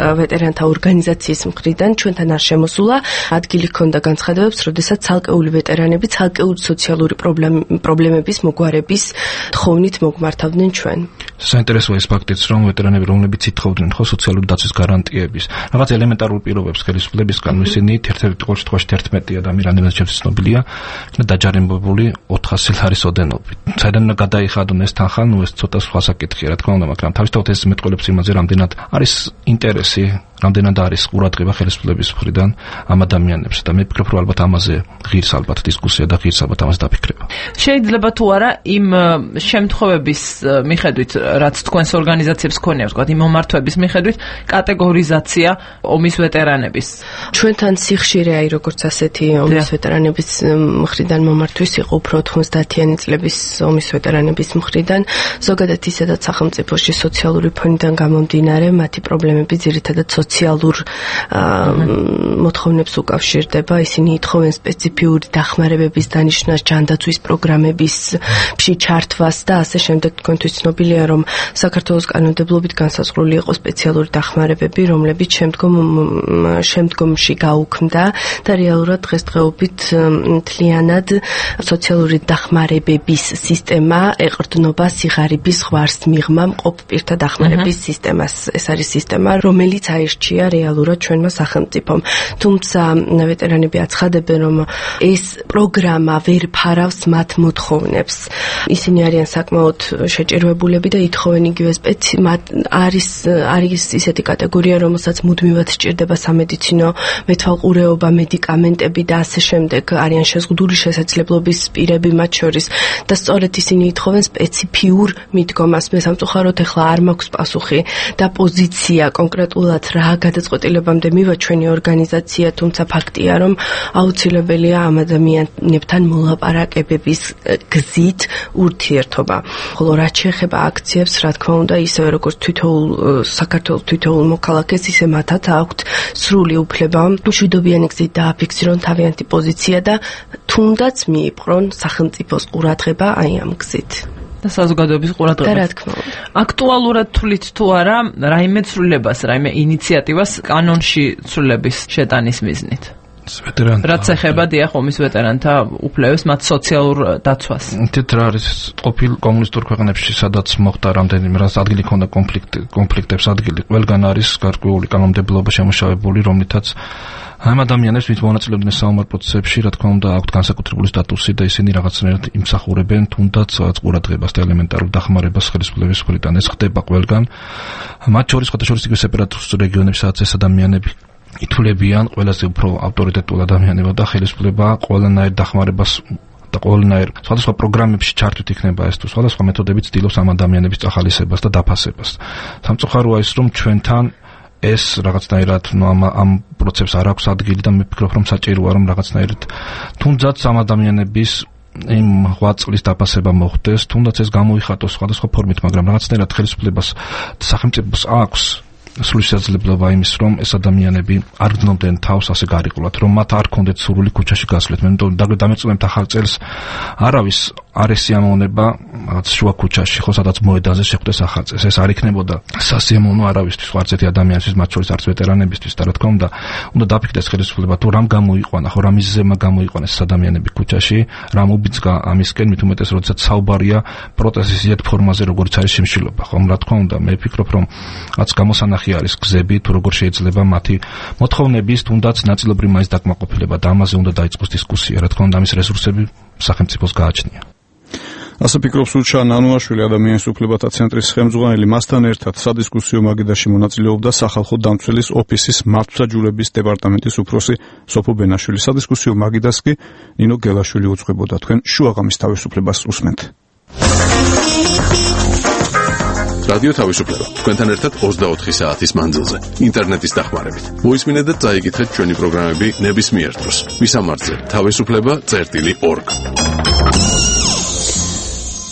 ვეტერანთა ორგანიზაციის მხრიდან ჩვენთან არ შემოსულა. ადგილი ჰქონდა განცხადებებს, როდესაც ცალკეული ვეტერანები ცალკეული სოციალური პრობლემების მოგვარების თხოვნით მოგმართავდნენ ჩვენ. საინტერესოა ეს ფაქტიც, რომ ვეტერანები, რომლებიც ითხოვდნენ ხო სოციალური დაცვის გარანტიების, რაღაც ელემენტარულ პირობებს ხელისუფლებისგან, ისინი ერთ-ერთი ყოველ შემთხვევაში თერთმეტი ადამიანი, რამდენადაც ჩემს ცნობილია, დაჯარიმებული ოთხასი ლარის ოდენობით. საიდან გადაიხადონ ეს თანხა, ნუ ეს ცოტა სხვა საკითხია, რა თქმა უნდა, მაგრამ თავისთავად ეს მეტყველებს იმაზე, რამდენად არის ინტერესი, რამდენად არის ყურადღება ხელისუფლების მხრიდან ამ ადამიანებს და მე ვფიქრობ, რომ ალბათ ამაზე ღირს ალბათ დისკუსია და ღირს ალბათ ამაზე დაფიქრება. შეიძლება თუ არა იმ შემთხვევების მიხედვით, რაც თქვენს ორგანიზაციებს ქონია, ვთქვათ, იმ მომართვების მიხედვით, კატეგორიზაცია ომის ვეტერანების. ჩვენთან სიხშირე აი როგორც ასეთი ომის ვეტერანების მხრიდან მომართვის იყო უფრო თხმოცდაათიანი წლების ომის ვეტერანების მხრიდან, ზოგადად ისედაც სახელმწიფოში სოციალური ფონიდან გამომდინარე, მათი პრობლემები ძირითადად სოციალურ მოთხოვნებს უკავშირდება. ისინი ითხოვენ სპეციფიური დახმარებების დანიშნას, ჯანდაცვის პროგრამების ჩართვას და ასე შემდეგ. თქვენთვის ცნობილია, რომ საქართველოს კანონმდებლობით განსაზღვრული იყო სპეციალური დახმარებები, რომლებიც შემდგომ შემდგომში გაუქმდა და რეალურად დღესდღეობით მთლიანად სოციალური დახმარებების სისტემა ეყრდნობა სიღარიბის ღვარს მიღმა მყოფ პირთა დახმარების სისტემას. ეს არის სისტემა, რომელიც აირჩია რეალურად ჩვენმა სახელმწიფომ. თუმცა ვეტერანები აცხადებენ, რომ ეს პროგრამა ვერ ფარავს მათ მოთხოვნებს. ისინი არიან საკმაოდ შეჭირვებულები და ითხოვენ იგივე სპეცი არის არის ისეთი კატეგორია, რომელსაც მუდმივად სჭირდება სამედიცინო მეთვალყურეობა, მედიკამენტები და ასე შემდეგ. არიან შეზღუდული შესაძლებლობის პირები მათ შორის და სწორედ ისინი ითხოვენ სპეციფიურ მიდგომას. მე სამწუხაროდ ახლა არ მაქვს პასუხი და პოზიცია კონკრეტულად რა გადაწყვეტილებამდე მივა ჩვენი ორგანიზაცია, თუმცა ფაქტია, რომ აუცილებელია ამ ადამიანებთან მოლაპარაკებების გზით ურთიერთობა. ხოლო რაც შეეხება აქციებს, რა თქმა უნდა, ისევე როგორც თითოეულ საქართველოს თითოეულ მოქალაქეს, ისე მათაც აქვთ სრული უფლება მშვიდობიანი გზით დააფიქსირონ თავიანთი პოზიცია და თუნდაც მიიპყრონ სახელმწიფოს ყურადღება აი ამ გზით. და საზოგადოების ყურადღება. და რა თქმა უნდა. აქტუალურად თვლით თუ არა, რაიმე ცვლილებას, რაიმე ინიციატივას კანონში ცვლილების შეტანის მიზნით. ვეტერანთა. რაც ეხება დიახ ომის ვეტერანთა უფლებებს, მათ სოციალურ დაცვას. თეთ რა არის ყოფილ კომუნისტურ ქვეყნებში, სადაც მოხდა რამდენიმე რას ადგილი ქონდა კონფლიქტ კონფლიქტებს ადგილი, ყველგან არის გარკვეული კანონმდებლობა შემუშავებული, რომლითაც ამ ადამიანებს ვით მონაწილეობდნენ საომარ პროცესებში, რა თქმა უნდა, აქვთ განსაკუთრებული სტატუსი და ისინი რაღაცნაირად იმსახურებენ თუნდაც რაღაც ყურადღებას და ელემენტარულ დახმარებას ხელისუფლების მხრიდან. ეს ხდება ყველგან. მათ შორის სხვადასხვა იგივე სეპარატისტულ რეგიონებში, სადაც ეს ადამიანები ითვლებიან ყველაზე უფრო ავტორიტეტულ ადამიანებად და ხელისუფლება ყველანაირ დახმარებას და ყველანაირ სხვადასხვა პროგრამებში ჩართვით იქნება ეს თუ სხვადასხვა მეთოდებით ცდილობს ამ ადამიანების წახალისებას და დაფასებას. სამწუხაროა ის, რომ ჩვენთან ეს რაღაცნაირად ნუ ამ ამ პროცესს არ აქვს ადგილი და მე ვფიქრობ, რომ საჭიროა რომ რაღაცნაირად თუნდაც ამ ადამიანების იმ ღვაწლის დაფასება მოხდეს, თუნდაც ეს გამოიხატოს სხვადასხვა ფორმით, მაგრამ რაღაცნაირად ხელისუფლებას სახელმწიფოს აქვს სრული შესაძლებლობა იმის, რომ ეს ადამიანები არ გრძნობდნენ თავს ასე გარიყულად, რომ მათ არ ქონდეთ სრული ქუჩაში გასვლით. მე დამეწუნებთ ახალ წელს არავის არ ესიამოვნება რაღაც შუა ქუჩაში, ხო, სადაც მოედანზე შეხვდეს ახალ წელს. ეს არ იქნებოდა სასიამოვნო არავისთვის, არც ერთი ადამიანისთვის, მათ შორის არც ვეტერანებისთვის და რა თქმა უნდა, უნდა დაფიქრდეს ხელისუფლება თუ რამ გამოიყვანა, ხო, რა მიზეზებმა გამოიყვანა ეს ადამიანები ქუჩაში, რა მობიძგა ამისკენ, მით უმეტეს, როდესაც საუბარია პროტესტის ისეთ ფორმაზე, როგორც არის შიმშილობა, ხო, რა თქმა უნდა, მე ვფიქრობ, რომ რაც გამოსანახი არის გზები, თუ როგორ შეიძლება მათი მოთხოვნების თუნდაც ნაწილობრივ მაინც დაკმაყოფილება და ამაზე უნდა დაიწყოს დისკუსია, რა თქმა უნდა, ამის რესურსები სახელმწიფოს გააჩნია. ასე ფიქრობს ურჩა ნანუაშვილი, ადამიანის უფლებათა ცენტრის ხელმძღვანელი. მასთან ერთად სადისკუსიო მაგიდაში მონაწილეობდა სახალხო დამცველის ოფისის მართლმსაჯულების დეპარტამენტის უფროსი სოფო ბენაშვილი. სადისკუსიო მაგიდას კი ნინო გელაშვილი უძღვებოდა. თქვენ შუაღამის თავისუფლებას უსმენთ. რადიო თავისუფლება თქვენთან ერთად ოცდაოთხი საათის მანძილზე ინტერნეტის დახმარებით. მოისმინეთ და წაიკითხეთ ჩვენი პროგრამები ნებისმიერ დროს. ვისამართზე თავისუფლება წერტილი ორგ.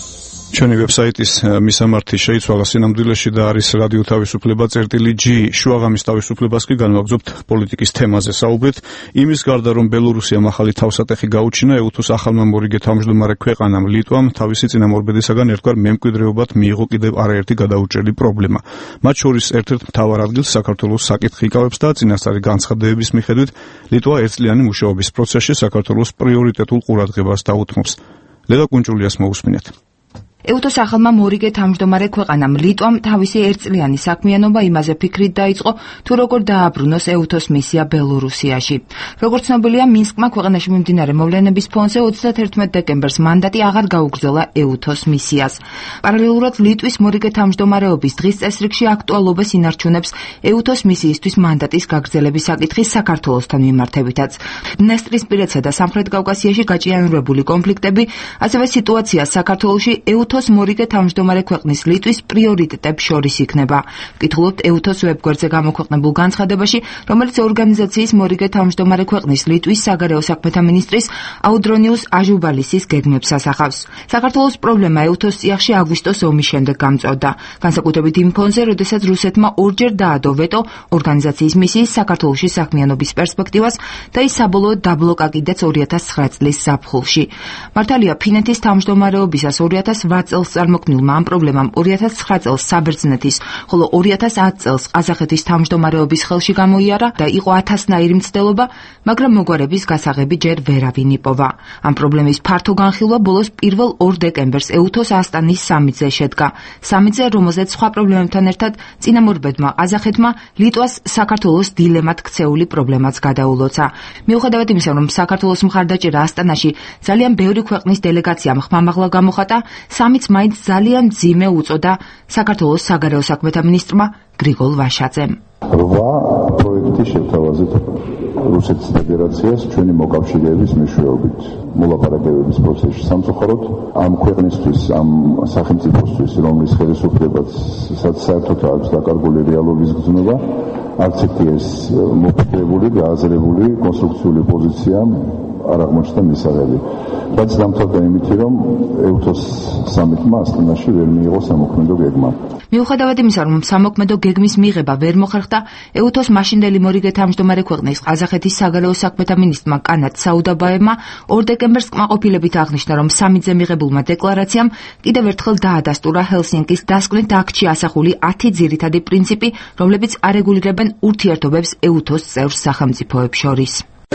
ჩვენი ვებსაიტის მისამართი შეიცვალა სინამდვილეში და არის რადიო თავისუფლება წერტილი G. შუაღამის თავისუფლებას კი განვაგრძობთ პოლიტიკის თემაზე საუბრით. იმის გარდა რომ ბელორუსიამ ახალი თავსატეხი გაუჩინა, ეუთოს ახალმა მორიგე თავმჯდომარე ქვეყანამ ლიტვამ თავისი წინამორბედისაგან ერთგვარ მემკვიდრეობად მიიღო კიდევ არაერთი გადაუჭრელი პრობლემა. მათ შორის ერთ-ერთ მთავარ ადგილს საქართველოს საკითხი იკავებს და წინასწარი განცხადებების მიხედვით ლიტვა ერთწლიანი მუშაობის პროცესში საქართველოს პრიორიტეტულ ყურადღებას დაუთმობს. ლელა კუნჭულიას მოусმინეთ. ეუთოს ახალმა მორიგე თავმჯდომარე ქვეყანამ ლიტვამ თავისი ერთწლიანი საქმიანობა იმაზე ფიქრით დაიწყო, თუ როგორ დააბრუნოს ეუთოს მისია ბელორუსიაში. როგორც ცნობილია, მინსკმა ქვეყანაში მიმდინარე მოვლენების ფონზე ოცდაათერთმეტ დეკემბერს მანდატი აღარ გაუგრძელა ეუთოს მისიას. პარალელურად ლიტვის მორიგე თავმჯდომარეობის დღის წესრიგში აქტუალობას ინარჩუნებს ეუთოს მისიისთვის მანდატის გაგრძელების საკითხი საქართველოსთან მიმართებითაც. დნესტრისპირეთსა და სამხრეთ კავკასიაში გაჭიანურებული კონფლიქტები, ასევე სიტუაცია საქართველოში ეუთოს მორიგე თავმჯდომარე ქვეყნის ლიტვის პრიორიტეტებს შორის იქნება. ვკითხულობთ ეუთოს ვებგვერდზე გამოქვეყნებულ განცხადებაში, რომელიც ორგანიზაციის მორიგე თავმჯდომარე ქვეყნის ლიტვის საგარეო საქმეთა მინისტრის აუდრონიუს აჟუბალისის გეგმებს ასახავს. საქართველოს პრობლემა ეუთოს წიაღში აგვისტოს ომის შემდეგ გამწვავდა. განსაკუთრებით იმ ფონზე, როდესაც რუსეთმა ორჯერ დაადო ვეტო ორგანიზაციის მისიის საქართველოში საქმიანობის პერსპექტივას და ის საბოლოოდ დაბლოკა კიდეც ორი ათას ცხრა წლის ზაფხულში. მართალია, ფინეთის თავმჯდომარეობისას ორი ათას ოთხ წელს წარმოქმნილმა ამ პრობლემამ ორი ათას ცხრა წელს საბერძნეთის, ხოლო ორი ათას ათ წელს ყაზახეთის თავმჯდომარეობის ხელში გამოიარა და იყო ათასნაირი მცდელობა, მაგრამ მოგვარების გასაღები ჯერ ვერავინ იპოვა. ამ პრობლემის ფართო განხილვა ბოლოს პირველ ორ დეკემბერს ეუთოს ასტანის სამიტზე შედგა. სამიტზე, რომელზეც სხვა პრობლემებთან ერთად წინამორბედმა ყაზახეთმა ლიტვას საქართველოს დილემად ქცეული პრობლემაც გადაულოცა. მიუხედავად იმისა, რომ საქართველოს მხარდაჭერა ასტანაში ძალიან ბევრი ქვეყნის დელეგაციამ ხმამაღლა გამოხატა, სამიტს მაინც ძალიან მძიმე უწოდა საქართველოს საგარეო საქმეთა მინისტრმა გრიგოლ ვაშაძემ. რვა პროექტი შევთავაზეთ რუსეთის ფედერაციას ჩვენი მოკავშირეების მეშვეობით მოლაპარაკებების პროცესში. სამწუხაროდ ამ ქვეყნისთვის, ამ სახელმწიფოსთვის, რომლის ხელისუფლებაც საერთოდ აქვს დაკარგული რეალობის გრძნობა, არც ერთი ეს მოფიქრებული, გააზრებული კონსტრუქციული პოზიცია არ აღმოჩნდა მისაღები. რაც დამთავრდა იმითი, რომ ეუთოს სამიტმა ასტანაში ვერ მიიღო სამოქმედო გეგმა. მიუხედავად იმისა, რომ სამოქმედო გეგმის მიღება ვერ მოხერხდა, ეუთოს მაშინდელი მორიგე თავმჯდომარე ქვეყნის ყაზახეთის საგარეო საქმეთა მინისტრმა კანად საუდაბაევმა ორ დეკემბერს კმაყოფილებით აღნიშნა, რომ სამიტზე მიღებულმა დეკლარაციამ კიდევ ერთხელ დაადასტურა ჰელსინკის დასკვნით აქტში ასახული ათი ძირითადი პრინციპი, რომლებიც არეგულირებენ ურთიერთობებს ეუთოს წევრ სახელმწიფოებს შორის.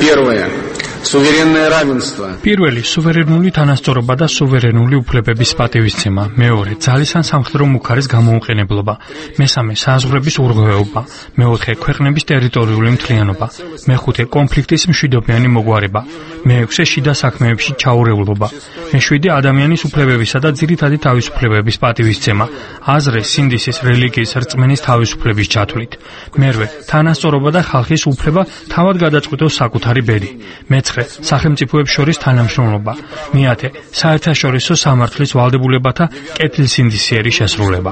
პირველი სუვერენული თანასწორობა და სუვერენული უფლებების პატივისცემა. მეორე ძალისან სამხედრო მუქარის გამოუყენებლობა. მესამე საზღვრების ურღვეობა. მეოთხე ქვეყნების ტერიტორიული მთლიანობა. მეხუთე კონფლიქტის მშვიდობიანი მოგვარება. მეექვსე შიდა საქმეებში ჩაურევლობა. მეშვიდე ადამიანის უფლებებისა და ძირითადი თავისუფლებების პატივისცემა. აზრე, სინდისის, რელიგიის, რწმენის თავისუფლების ჩათვლით. მერვე თანასწორობა და ხალხის უფლება თავად გადაწყვიტოს საკუთარი ბედი. მეცხრე სახელმწიფოებს შორის თანამშრომლობა. მეათე საერთაშორისო სამართლის ვალდებულებათა კეთილსინდისიერი შესრულება.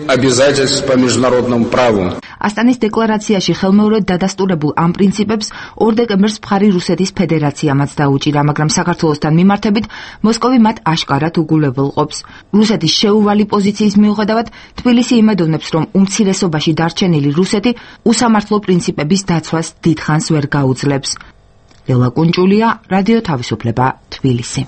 ასტანის დეკლარაციაში ხელმეორედ დადასტურებულ ამ პრინციპებს ორ დეკემბერს მხარი რუსეთის ფედერაციამაც დაუჭირა, მაგრამ საქართველოსთან მიმართებით მოსკოვი მათ აშკარად უგულებელყოფს. რუსეთის შეუვალი პოზიციის მიუხედავად, თბილისი იმედოვნებს, რომ უმცირესობაში დარჩენილი რუსეთი უსამართლო პრინციპების დაცვას დიდხანს ვერ გაუძლებს. ლელა კუნჭულია, რადიო თავისუფლება, თბილისი.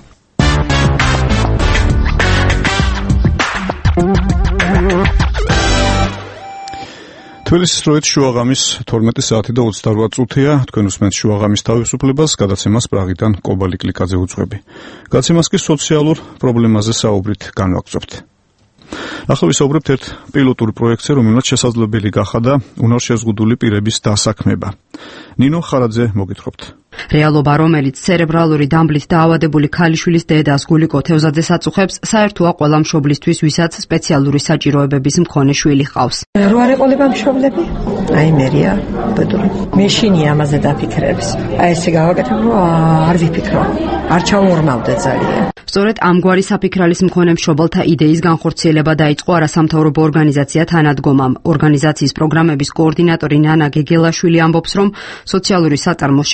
თბილისის დროით შუაღამის თორმეტი საათი და ოცდარვა წუთია. თქვენ უსმენთ შუაღამის თავისუფლებას, გადაცემას პრაღიდან კობალი კლიკაძე უძღვები. გადაცემას კი სოციალურ პრობლემაზე საუბრით განვაგრძობთ. ახლა ვისაუბრებთ ერთ პილოტურ პროექტზე, რომელმაც შესაძლებელი გახადა უნარშეზღუდული პირების დასაქმება. ნინო ხარაძე, მოგითხრობთ. რეალობა, რომელიც ცერებრალური დამბლით დაავადებული ქალიშვილის დედას გულიკო თევზაძეს აწუხებს, საერთოა ყველა მშობლისთვის, ვისაც სპეციალური საჭიროებების მქონე შვილი ჰყავს. რო არ ეყოლება მშობლები? აი მერია, ბედური. მეშინი ამაზე დაფიქრებს. აი ესე გავაკეთებ, რომ არ ვიფიქრო. არ ჩავმორმავდე ძალიან. სწორედ ამგვარი საფიქრალის მქონე მშობელთა იდეის განხორციელება დაიწყო არასამთავრობო ორგანიზაცია თანადგომამ. ორგანიზაციის პროგრამების კოორდინატორი ნანა გეგელაშვილი ამბობს, რომ სოციალური საწარმოს შექმნის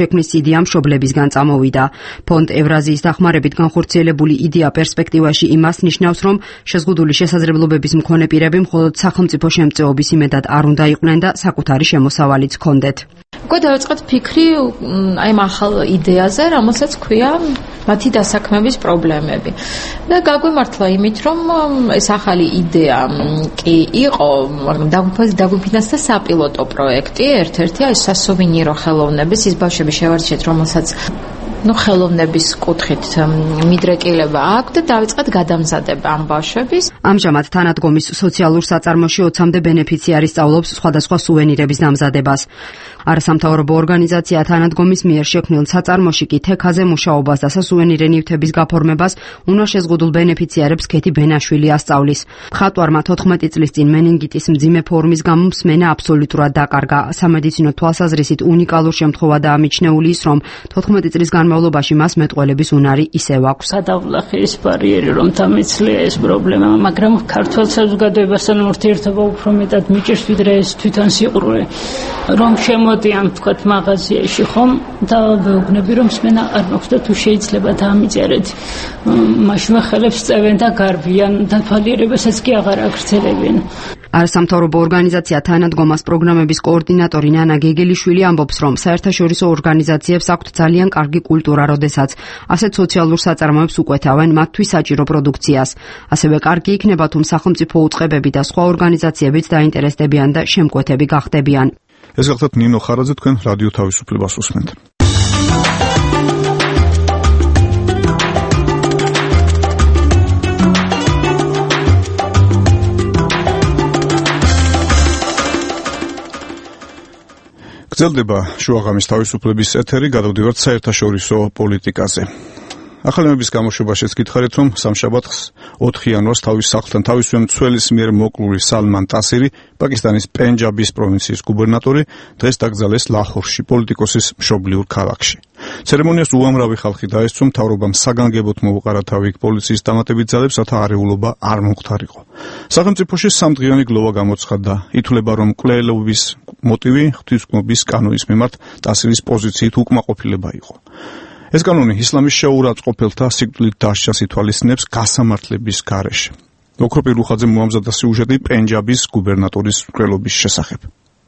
მშვიდია მშობლებისგან წამოვიდა. ფონდ ევრაზიის დახმარებით განხორციელებული იდეა პერსპექტივაში იმას ნიშნავს, რომ შეზღუდული შესაძლებლობების მქონე პირები მხოლოდ სახელმწიფო შემწეობის იმედად არ უნდა იყვნენ და საკუთარი შემოსავალიც ჰქონდეთ. უკვე დავიწყეთ ფიქრი აი ამ ახალ იდეაზე, რომელსაც ქვია მათი დასაქმების პრობლემები. და გაგვიმართლა იმით, რომ ეს ახალი იდეა კი იყო დაგვიფინანსდა საპილოტო პროექტი, ერთ-ერთი აი სასოვინირო ხელოვნების ის ბავშვები შევარჩიეთ, რომელსაც ну ხელოვნების კუთხით მიდრეკილება აქვს და დავიწყეთ გადამზადება ამ ბავშვების. ამჟამად თანადგომის სოციალურ საწარმოში ოცამდე ბენეფიციარი სწავლობს სხვადასხვა სუვენირების დამზადებას. არასამთავრობო ორგანიზაცია თანადგომის მიერ შექმნილ საწარმოში კი თექაზე მუშაობას და სასუვენირე ნივთების გაფორმებას უნარშეზღუდულ ბენეფიციარებს ქეთი ბენაშვილი ასწავლის. მხატვარმა თოთხმეტი წლის წინ მენინგიტის მძიმე ფორმის გამო მსმენა აბსოლუტურად დაკარგა. სამედიცინო თვალსაზრისით უნიკალურ შემთხვევადაა მიჩნეული ის, რომ თოთხმეტი წლის განმავლობაში მას მეტყველების უნარი ისევ აქვს. გადავლახე ეს ბარიერი, რომ დამეცლია ეს პრობლემა, მაგრამ ქართულ საზოგადოებასთან ურთიერთობა უფრო მეტად მიჭირს, ვიდრე ეს თვითონ სიყრუე. რომ შემოდიან თქვათ მაღაზიაში ხომ და ვეუბნები რომ მსმენა არ მაქვს და თუ შეიძლება დაამიწერეთ მაშინ ხელებს წევენ და გარბიან დათვალიერებასაც კი აღარ აგრძელებენ. არასამთავრობო ორგანიზაცია თანადგომას პროგრამების კოორდინატორი ნანა გეგელიშვილი ამბობს, რომ საერთაშორისო ორგანიზაციებს აქვთ ძალიან კარგი კულტურა, როდესაც ასეთ სოციალურ საწარმოებს უკვეთავენ მათთვის საჭირო პროდუქციას. ასევე კარგი იქნება, თუ სახელმწიფო უწყებები და სხვა ორგანიზაციებიც დაინტერესდებიან და შემკვეთები გახდებიან. ეს გახლავთ ნინო ხარაძე, თქვენ რადიო თავისუფლებას უსმენთ. გრძელდება შუაღამის თავისუფლების ეთერი, გადავდივართ საერთაშორისო პოლიტიკაზე. ახალმების გამოშვებაშიც გითხარით, რომ სამშაბათს ოთხი იანვარს თავის სახლთან თავისვე მცველის მიერ მოკლული სალმან ტასირი, პაკისტანის პენჯაბის პროვინციის გუბერნატორი, დღეს დაკრძალეს ლაჰორში, პოლიტიკოსის მშობლიურ ქალაქში. ცერემონიას უამრავი ხალხი დაესწრო, მთავრობამ საგანგებოდ მოუყარა თავი პოლიციის დამატებით ძალებს, რათა არეულობა არ მომხდარიყო. სახელმწიფოში სამდღიანი გლოვა გამოცხადდა. ითვლება, რომ მკვლელობის მოტივი ღვთისმობის კანონის მიმართ ტასირის პოზიციით უკმაყოფილება იყო. ეს კანონი ისლამის შეურაცხყოფელთა სიკვდილით დასჯას ითვალისწინებს გასამართლების გარეშე. ოქრო პირუხაძე მოამზადა სიუჟეტი პენჯაბის გუბერნატორის მკვლელობის შესახებ.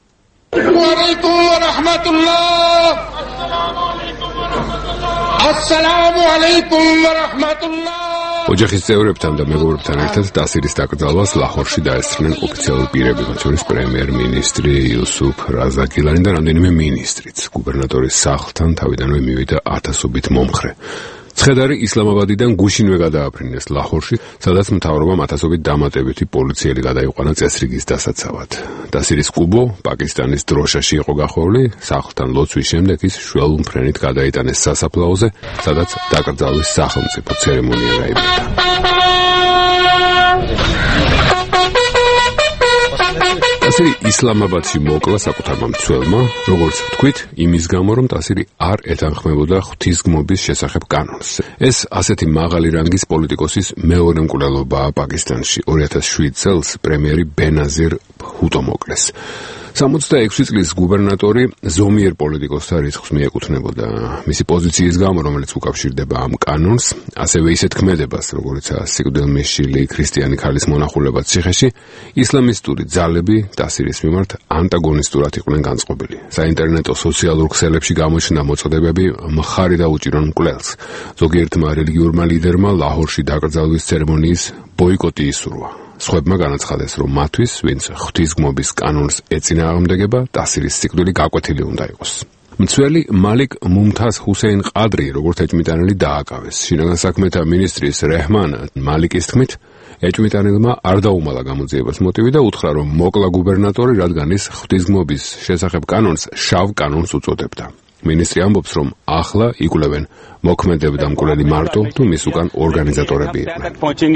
ოჯახის წევრებთან და მეგობრებთან ერთად ტასირის დაკრძალვას ლაჰორში დაესწრნენ ოფიციალური პირები, მათ შორის პრემიერ-მინისტრი იუსუფ რაზა გილანი და რამდენიმე მინისტრიც. გუბერნატორის სახლთან თავიდანვე მივიდა ათასობით მომხრე. ცხედარი ისლამაბადიდან გუშინვე გადააფრინეს ლაჰორში, სადაც მთავრობამ ათასობით დამატებითი პოლიციელი გადაიყვანა წესრიგის დასაცავად. ტასირის კუბო პაკისტანის დროშაში იყო გახვეული, სახლთან ლოცვის შემდეგ ის შველმფრენით გადაიტანეს სასაფლაოზე, სადაც დაკრძალვის სახელმწიფო ცერემონია გაიმართა. ტასირი ისლამაბადში მოკლა საკუთარმა მცველმა, როგორც ვთქვით, იმის გამო, რომ ტასირი არ ეთანხმებოდა ღვთისმობის შესახებ კანონს. ეს ასეთი მაღალი რანგის პოლიტიკოსის მეორე მკვლელობაა პაკისტანში. ორი ათას შვიდ წელს პრემიერი ბენაზირ ბჰუტო მოკლეს. სამოცდაექვსი წლის გუბერნატორი ზომიერ პოლიტიკოსთა რიცხვს მიეკუთვნებოდა. მისი პოზიციის გამო, რომელიც უკავშირდება ამ კანონს, ასევე ისეთ ქმედებას, როგორიცაა სიკვდილმისშილი ქრისტიანი ქალის მონახულება ციხეში, ისლამისტური ძალები ტასირის მიმართ ანტაგონისტურად იყვნენ განწყობილი. საინტერნეტო სოციალურ ქსელებში გამოჩნდა მოწოდებები მხარი დაუჭირონ მკვლელს. ზოგიერთმა რელიგიურმა ლიდერმა ლაჰორში დაკრძალვის ცერემონიის ბოიკოტი ისურვა. სხვებმა განაცხადეს, რომ მათთვის, ვინც ღვთისმობის კანონს ეწინააღმდეგება, ტასირის სიკვდილი გაკვეთილი უნდა იყოს. მცველი მალიკ მუმთაზ ჰუსეინ ყადრი, როგორც ეჭვმიტანილი დააკავეს. შინაგან საქმეთა მინისტრის რეჰმან მალიკის თქმით, ეჭვმიტანილმა არ დაუმალა გამოძიებას მოტივი და უთხრა, რომ მოკლა გუბერნატორი, რადგან ის ღვთისმობის შესახებ კანონს შავ კანონს უწოდებდა. მინისტრი ამბობს, რომ ახლა იკვლევენ მოქმედებდა მკვლელი მარტო თუ მის უკან ორგანიზატორები იყვნენ.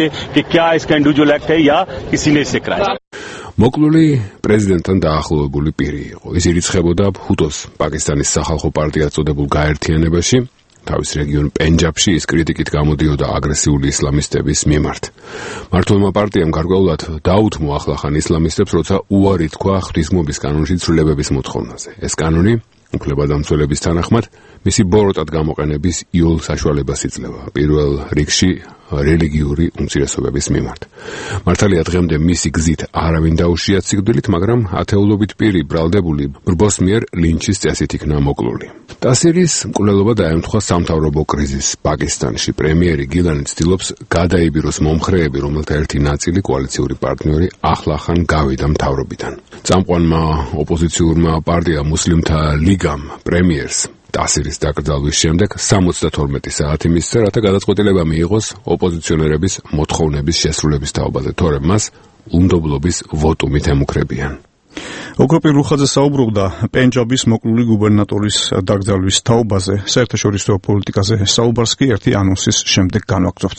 მოკლული პრეზიდენტთან დაახლოებული პირი იყო. ის ირიცხებოდა ბჰუტოს პაკისტანის სახალხო პარტიას წოდებულ გაერთიანებაში. თავის რეგიონ პენჯაბში ის კრიტიკით გამოდიოდა აგრესიული ისლამისტების მიმართ. მმართველმა პარტიამ გარკვეულად დაუთმო ახლახან ისლამისტებს, როცა უარი თქვა ღვთისმობის კანონში ცვლილებების მოთხოვნაზე. ეს კანონი უფლებადამცველების თანახმად მისი ბოროტად გამოყენების იულ საშუალებას იძლევა, პირველ რიგში რელიგიური უმცირესობების მიმართ. მართალია დღემდე მისი გზით არავინ დაუშიათ სიკვდილით, მაგრამ ათეულობით პირი ბრალდებული ბრბოს მიერ ლინჩის წესით იქნა მოკლული. ტასირის მკვლელობა დაემთხვა სამთავრობო კრიზისს პაკისტანში. პრემიერი გილანი ცდილობს გადაიბიროს მომხრეები, რომელთა ერთი ნაწილი კოალიციური პარტნიორი ახლახან გავიდა მთავრობიდან. წამყვანმა ოპოზიციურმა პარტია მუსლიმთა ლიგამ პრემიერს ტასირის დაკრძალვის შემდეგ სამოცდათორმეტი საათი მისცა, რათა გადაწყვეტილება მიიღოს ოპოზიციონერების მოთხოვნების შესრულების თაობაზე, თორემ მას უნდობლობის ვოტუმით ემუქრებიან. ოქროპირ რუხაძე საუბრობდა პენჯაბის მოკლული გუბერნატორის დაკრძალვის თაობაზე, საერთაშორისო პოლიტიკაზე საუბარს კი ერთი ანონსის შემდეგ განვაგრძობთ.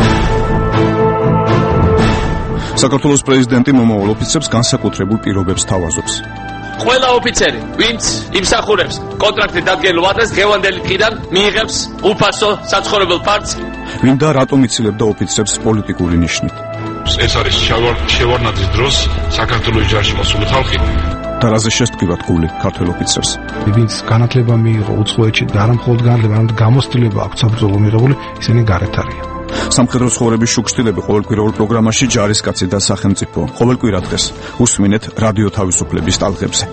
საქართველოს პრეზიდენტი მომავალ ოფიცრებს განსაკუთრებულ პირობებს თავაზობს. ყველა ოფიცერი, ვინც იმსახურებს კონტრაქტი დადგენილ ვადას დღევანდელი დღიდან მიიღებს უფასო საცხოვრებელ ფართს. ვინ და რატომ იცილებდა ოფიცრებს პოლიტიკური ნიშნით? ეს არის შევარდნაძის დროს საქართველოს ჯარში მოსული ხალხი. და რაზე შესტკივათ გული ქართველ ოფიცრებს? ვინც განათლება მიიღო უცხოეთში და არა მხოლოდ განათლება, არამედ გამოცდილება აქვს საბრძოლო მიღებული, ისინი გარეთ არიან. სამხედრო ცხოვრების შუქშტილები ყოველკვირეულ პროგრამაში ჯარისკაცი და სახელმწიფო. ყოველკვირა დღეს უსმინეთ რადიო თავისუფლების ტალღებზე.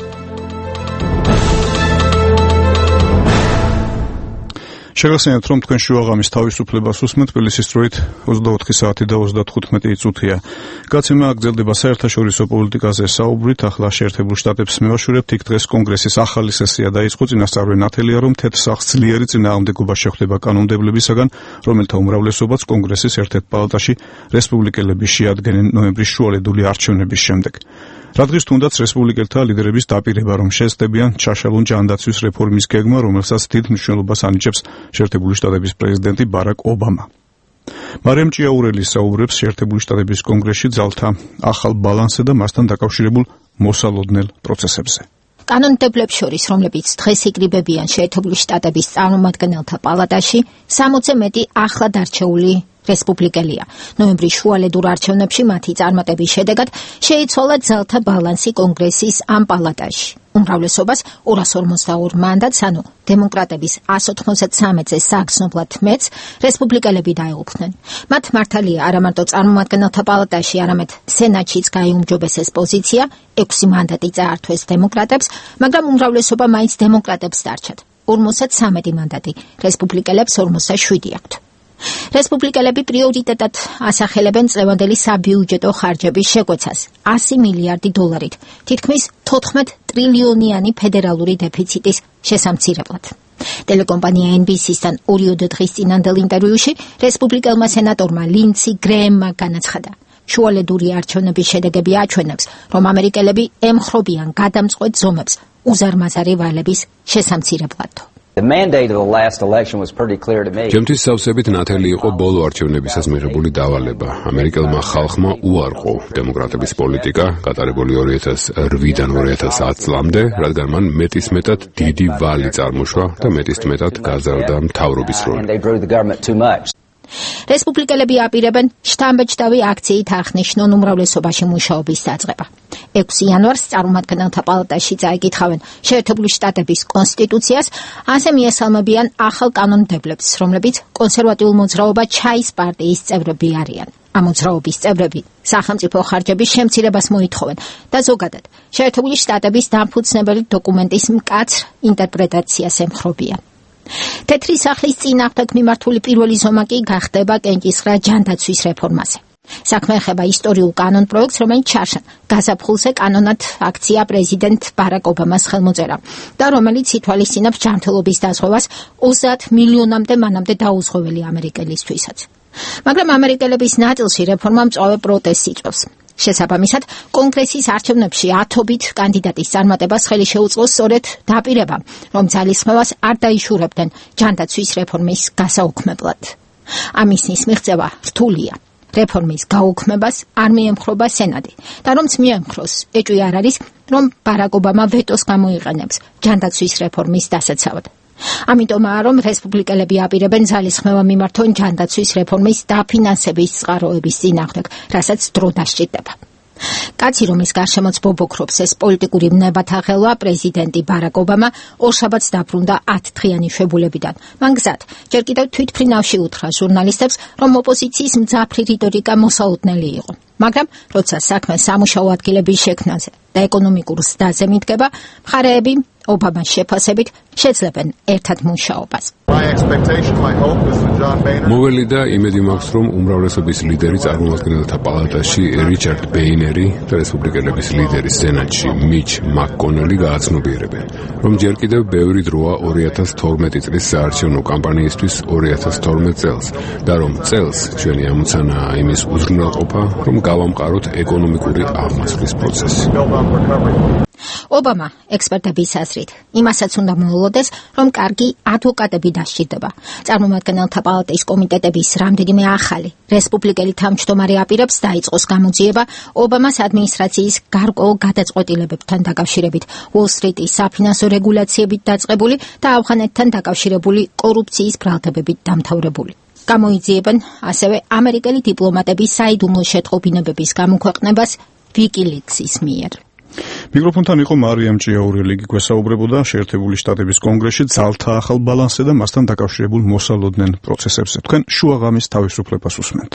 შეგახსენებთ, რომ თქვენ შუაღამის თავისუფლებას უსმენთ თბილისის დროით ოცდაოთხი საათი და ოცდათხუთმეტი წუთია. გაცემა გრძელდება საერთაშორისო პოლიტიკაზე საუბრით. ახლა შეერთებულ შტატებს მევაშურებთ, იქ დღეს კონგრესის ახალი სესია დაიწყო. წინასწარ ნათელია, რომ თეთრ სახლს ძლიერი წინააღმდეგობა შეხვდება კანონმდებლებისაგან, რომელთა უმრავლესობაც კონგრესის ერთ-ერთ პალატაში რესპუბლიკელები შეადგენენ ნოემბრის შუალედული არჩევნების შემდეგ. რადგან თუნდაც რესპუბლიკელთა ლიდერების დაპირება, რომ შეესწებიან ჩაშალონ ჯანდაცვის რეფორმის გეგმა, რომელსაც დიდ მნიშვნელობას ანიჭებს შეერთებული შტატების პრეზიდენტი ბარაკ ობამა. მარიამ ჭიაურელი საუბრებს შეერთებული შტატების კონგრესში ძალთა ახალ ბალანსზე და მასთან დაკავშირებულ მოსალოდნელ პროცესებზე. კანონმდებლებს შორის, რომლებიც დღეს იკრიბებიან შეერთებული შტატების წარმომადგენელთა პალატაში, სამოცზე მეტი ახლად არჩეული რესპუბლიკელია. ნოემბრის შუალედურ არჩევნებში მათი წარმატების შედეგად შეიცვალა ძალთა ბალანსი კონგრესის ამ პალატაში. უმრავლესობას ორას ორმოცდაორ მანდატს, ანუ დემოკრატების ასს ოთხმოცდასამზე საგრძნობლად მეც რესპუბლიკელები დაეუფლნენ. მათ მართალია არა მარტო წარმომადგენელთა პალატაში, არამედ სენატშიც გაიუმჯობესეს პოზიცია, ექვსი მანდატი წაართვეს დემოკრატებს, მაგრამ უმრავლესობა მაინც დემოკრატებს დარჩათ. ორმოცდათვრამეტი მანდატი, რესპუბლიკელებს ორმოცდაშვიდი აქვთ. რესპუბლიკელები პრიორიტეტად ასახელებენ წლევანდელი საბიუჯეტო ხარჯების შეკვეცას ასი მილიარდი დოლარით, თითქმის თოთხმეტ ტრილიონიანი ფედერალური დეფიციტის შესამცირებლად. ტელეკომპანია ენ ბი სი-სთან ორიოდე დღის წინანდელ ინტერვიუში რესპუბლიკელმა სენატორმა ლინცი გრეემმა განაცხადა, შუალედური არჩევნების შედეგები აჩვენებს, რომ ამერიკელები ემხრობიან გადამწყვეტ ზომებს უზარმაზარი ვალების შესამცირებლად. ჩემთვის სავსებით ნათელი იყო ბოლო არჩევნებისას მიღებული დავალება. ამერიკელმა ხალხმა უარყო დემოკრატების პოლიტიკა, გატარებული ორი ათას ორი-დან ორი ათას ათი წლამდე, რადგან მან მეტისმეტად დიდი ვალი წარმოშვა და მეტისმეტად გაზარდა მთავრობის როლი. რესპუბლიკელები აპირებენ შთამბეჭდავი აქციით აღნიშნონ უმრავლესობაში მუშაობის დაწყება. ექვსი იანვარს წარმომადგენელთა პალატაში წაიკითხავენ შეერთებული შტატების კონსტიტუციას, ასე მიესალმებიან ახალ კანონმდებლებს, რომლებიც კონსერვატიულ მოძრაობა ჩაის პარტიის წევრები არიან. ამ მოძრაობის წევრები სახელმწიფო ხარჯების შემცირებას მოითხოვენ და ზოგადად შეერთებული შტატების დამფუძნებელი დოკუმენტის მკაცრ ინტერპრეტაციას ემხრობიან. თეთრი სახლის წინააღმდეგ მიმართული პირველი ზომა კი გახდება კენჭისყრა ჯანდაცვის რეფორმაზე. საქმე ეხება ისტორიულ კანონ პროექტს, რომელიც ჩარშან გაზაფხულზე კანონად აქცია პრეზიდენტ ბარაკ ობამას ხელმოწერა და რომელიც ითვალისწინებს ჯანმრთელობის დაზღვევას ოცდაათ მილიონამდე მანამდე დაუზღვეველი ამერიკელისთვისაც. მაგრამ ამერიკელების ნაწილში რეფორმა მწვავე პროტესტს იწვევს. შესაბამისად, კონგრესის არჩევნებში ათობით კანდიდატის წარმატებას ხელი შეუწყოს სწორედ დაპირებამ, რომ ძალისხმევას არ დაიშურებდნენ ჯანდაცვის რეფორმის გასაუქმებლად. ამის მიღწევა რთულია. რეფორმის გაუქმებას არ მიემხრობა სენატი და რომც მიემხროს, ეჭვი არ არის, რომ ბარაკ ობამა ვეტოს გამოიყენებს ჯანდაცვის რეფორმის დასაცავად. ამიტომაა, რომ რესპუბლიკელები აპირებენ ძალისხმევა მიმართონ ჯანდაცვის რეფორმის დაფინანსების წყაროების წინააღმდეგ, რასაც დრო დასჭირდება. კაცი რომის გარშემოც ბობოქრობს ეს პოლიტიკური ნებათაღელვა პრეზიდენტი ბარაკ ობამა ორშაბათს დაბრუნდა ათდღიანი შვებულებიდან. მან გზად ჯერ კიდევ თვითმფრინავში უთხრა ჟურნალისტებს, რომ ოპოზიციის მძაფრი რიტორიკა მოსაოდნელი იყო. მაგრამ როცა საქმე სამუშაო ადგილების შექმნაზე და ეკონომიკურ ზრდაზე მიდგება, მხარეები ობამას შეფასებით შეძლებენ ერთად მუშაობას. მოველი და იმედი მაქვს, რომ უმრავლესობის ლიდერი წარმომადგენელთა პალატაში რიჩარდ ბეინერი და რესპუბლიკელების ლიდერი სენატში მიჩ მაკკონელი გააცნობიერებენ, რომ ჯერ კიდევ ბევრი დროა ორი ათას თორმეტი წლის საარჩევნო კამპანიისთვის ორი ათას თორმეტ წელს და რომ წელს ჩვენი ამოცანაა იმის უზრუნველყოფა, რომ გავამყაროთ ეკონომიკური აღმასვლის პროცესი. ობამა ექსპერტების აზრით იმასაც უნდა მოულოდეს, რომ კარგი ადვოკატები დასჭირდება. წარმომადგენელთა პალატის კომიტეტების რამდენიმე ახალი რესპუბლიკელი თავმჯდომარე აპირებს დაიწყოს გამოძიება ობამას ადმინისტრაციის გარკვეულ გადაწყვეტილებებთან დაკავშირებით, უოლ-სტრიტის საფინანსო რეგულაციებით დაწყებული და ავღანეთთან დაკავშირებული კორუფციის ბრალდებებით დამთავრებული. გამოიძიებენ ასევე ამერიკელი დიპლომატების საიდუმლო შეტყობინებების გამოქვეყნებას ვიკილიქსის მიერ. მიკროფონთან იყო მარიამ ჭიაურელი, გვესაუბრებოდა შეერთებული შტატების კონგრესში ძალთა ახალ ბალანსზე და მასთან დაკავშირებულ მოსალოდნელ პროცესებზე. თქვენ შუაღამის თავისუფლებას უსმენთ.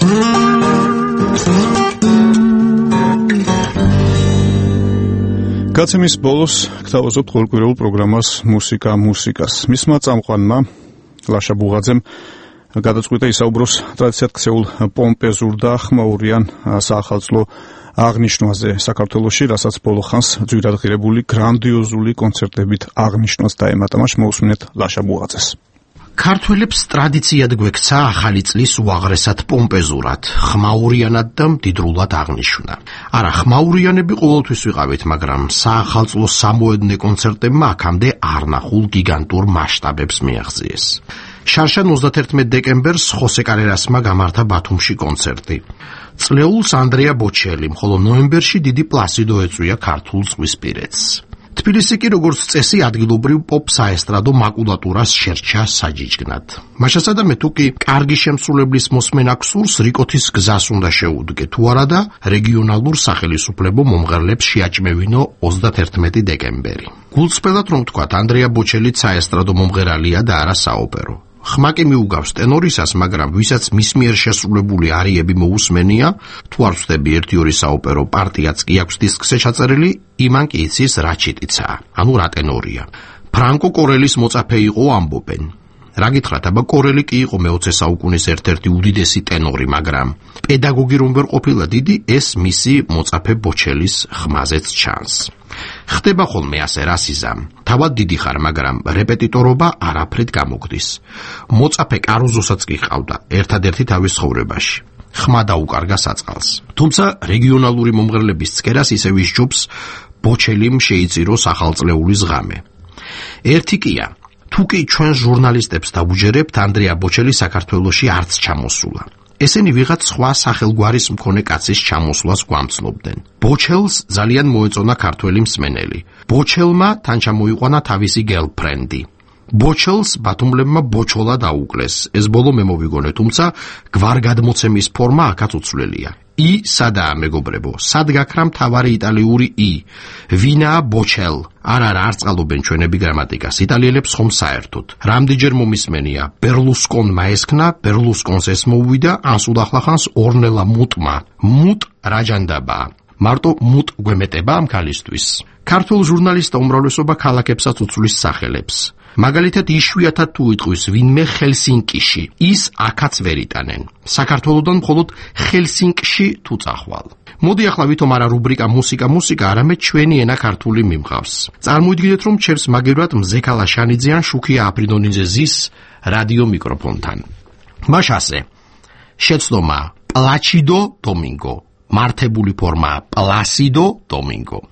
გაცემის ბოლოს გთავაზობთ ყოველკვირეულ პროგრამას მუსიკა მუსიკას. მისმა წამყვანმა ლაშა ბუღაძემ გადაწყვიტა ისაუბროს ტრადიციად ქცეულ პომპეზურ და ხმაურიან საახალწლო აღნიშვნაზე საქართველოში, რასაც ბოლო ხანს ძვირად ღირებული გრანდიოზული კონცერტებით აღნიშვნას დაემატა. მას მოусმინეთ ლაშა ბუღაძეს. ქართველებს ტრადიციად გვექცა ახალი წლის უაღრესად პომპეზურად, ხმაურიანად და მდიდრულად აღნიშვნა. არა, ხმაურიანები ყოველთვის ვიყავით, მაგრამ საახალწლო სამოედნე კონცერტებმა აქამდე არნახულ გიგანტურ მასშტაბებს მიაღწიეს. შარშან ოცდაათერთმეტ დეკემბერს ხოსე კარერასმა გამართა ბათუმში კონცერტი. წლეულს ანდრია ბოჩელი, ხოლო ნოემბერში დიდი პლასიდო ეწვია ქართულ ზღვისპირეთს. თბილისი კი როგორც წესი ადგილობრივ პოპ საესტრადო მაკულატურას შერჩა საჯიჯგნად. მაშასა და მე თუ კი კარგი შემსრულებლის მოსმენა გსურს, რიკოთის გზას უნდა შეუდგე, თუ არა და რეგიონალურ სახელისუფლებო მომღერლებს შეაჭმევინო ოცდაათერთმეტი დეკემბერი. გულწრფელად რომ ვთქვათ, ანდრია ბოჩელი საესტრადო მომღერალია და არა საოპერო. ხმაკი მიუგავს ტენორისას, მაგრამ ვისაც მის მიერ შესრულებული არიები მოусმენია, თუ არ ვწდები ერთი ორი საოპერო პარტიაც კი აქვს დისკზე ჩაწერილი, იმან კი იცის რა ჩიტიცაა, ანუ რა ტენორია. ფრანკო კორელის მოწაფე იყო ამბობენ. რა გითხრათ, აბა კორელი კი იყო მეოცე საუკუნის ერთ-ერთი უდიდესი ტენორი, მაგრამ პედაგოგი რომ ვერ ყოფილა დიდი, ეს მისი მოწაფე ბოჩელის ხმაზეც ჩანს. ხდება ხოლმე ასე რასიზამ. თავად დიდი ხარ, მაგრამ რეპეტიტორობა არაფრით გამოგდის. მოწაფე კარუზოსაც კი ჰყავდა, ერთადერთი თავის ცხოვრებაში. ხმა დაუკარგა საწყალს. თუმცა რეგიონალური მომღერლების წკერას ისევ ისჯობს ბოჩელიმ შეიწიროს ახალწლეულის ღამე. ერთი კია, თუ კი ჩვენ ჟურნალისტებს დავუჯერებთ, ანდრია ბოჩელი საქართველოში არც ჩამოსულა. ესენი ვიღაც სხვა სახელგვარის მქონე კაცის ჩამოსვლას გვამცნობდნენ. ბოჩელს ძალიან მოეწონა ქართველი მსმენელი. ბოჩელმა თან ჩამოიყვანა თავისი გერლფრენდი. ბოჩელს ბათუმლებმა ბოჩოლა დაუკლეს. ეს ბოლო მე მოვიგონე, თუმცა გვარგადმოცემის ფორმა აქაც უცვლელია. ი სადაა მეგობრებო, სად გაქრა მთავარი იტალიური ი? ვინაა ბოჩელ? არ არა, არ წყალობენ ჩვენები გრამატიკას, იტალიელებს ხომ საერთოდ. რამდენჯერ მომისმენია, ბერლუსკონმა ესქნა, ბერლუსკონს ეს მოუვიდა, ან სულ ახლახანს ორნელა მუტმა. მუტ რაჯანდაბაა. მარტო მუტ გვემეტება ამ ქალისთვის. ქართულ ჟურნალისტთა უმრავლესობა ქალაქებსაც უცვლის სახელებს. მაგალითად იშვიათად თუ იტყვის ვინმე ჰელსინკიში, ის აქაც ვერ იტანენ. საქართველოდან მხოლოდ ჰელსინკში თუ წახვალ. მოდი ახლა ვითომ არა რუბრიკა მუსიკა მუსიკა, არამედ ჩვენი ენა ქართული მიმღავს. წარმოიდგინეთ, რომ ჩემს მაგერად მზექალა შანიძე ან შუქია აფრინონიძე ზის რადიო მიკროფონთან. მაშასე შეცდომა პლაჩიდო დომინგო, მართებული ფორმა პლასიდო დომინგო.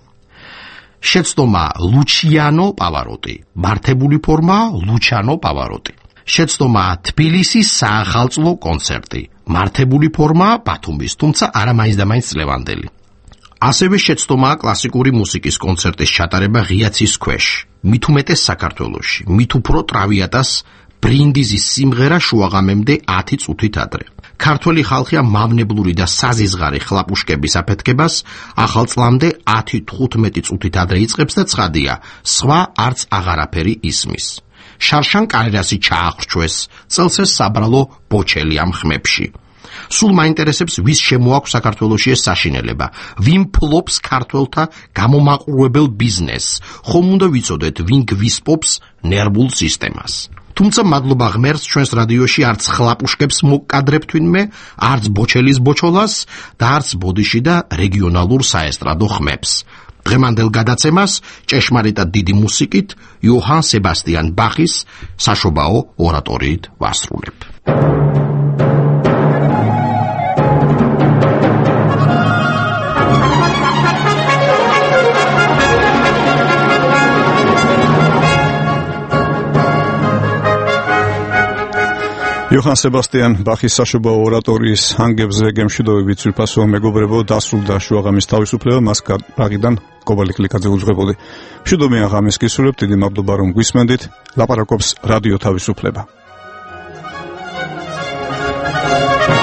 შეცდომა ლუჩიანო პავაროტი, მართებული ფორმა ლუჩანო პავაროტი. შეცდომა თბილისის საახალწლო კონცერტი, მართებული ფორმა ბათუმის, თუმცა არა მაინც და მაინც ლევანდელი. ასევე შეცდომაა კლასიკური მუსიკის კონცერტის ჩატარება ღიაცის ქვეშ, მით უმეტეს საქართველოში, მით უფრო ტრავიატას ბრინდიზის სიმღერა შუაღამემდე ათი წუთით ადრე. ქართველი ხალხი ამ მავნებლური და საზიზღარი ხლაპუშკების აფეთქებას ახალ წლამდე ათი თხუთმეტი წუთით ადრე იწყებს და ცხადია, სხვა არც აღარაფერი ისმის. შარშან კარერასი ჩაახრჩვეს, წელს ეს საბრალო ბოჩელი ამ ხმებში. სულ მაინტერესებს, ვის შემოაქვს საქართველოში ეს საშინელება, ვინ ფლობს ქართველთა გამომაყურებელ ბიზნესს, ხომ უნდა ვიცოდეთ, ვინ გვისპობს ნერვულ სისტემას. თუმცა მადლობა ღმერთს, ჩვენს რადიოში არც ხლაპუშკებს მოკადრებთ ვინმე, არც ბოჩელის ბოჩოლას და არც ბოდიში და რეგიონალურ საესტრადო ხმებს. დღევანდელ გადაცემას ჭეშმარიტად დიდი მუსიკით იოჰან სებასტიან ბახის საშობაო ორატორიით ვასრულებ. იოჰან სებასტიან ბახის საშობაო ორატორიის ანგებზე გემშვიდობებით ძვირფასო მეგობრებო, დასრულდა შუაღამის თავისუფლება, მას რაღიდან კობალი კლიკაძე უძღვებოდი. მშვიდობიან ღამეს გისურვებთ, დიდი მადლობა რომ გვისმენდით. ლაპარაკობს რადიო თავისუფლება.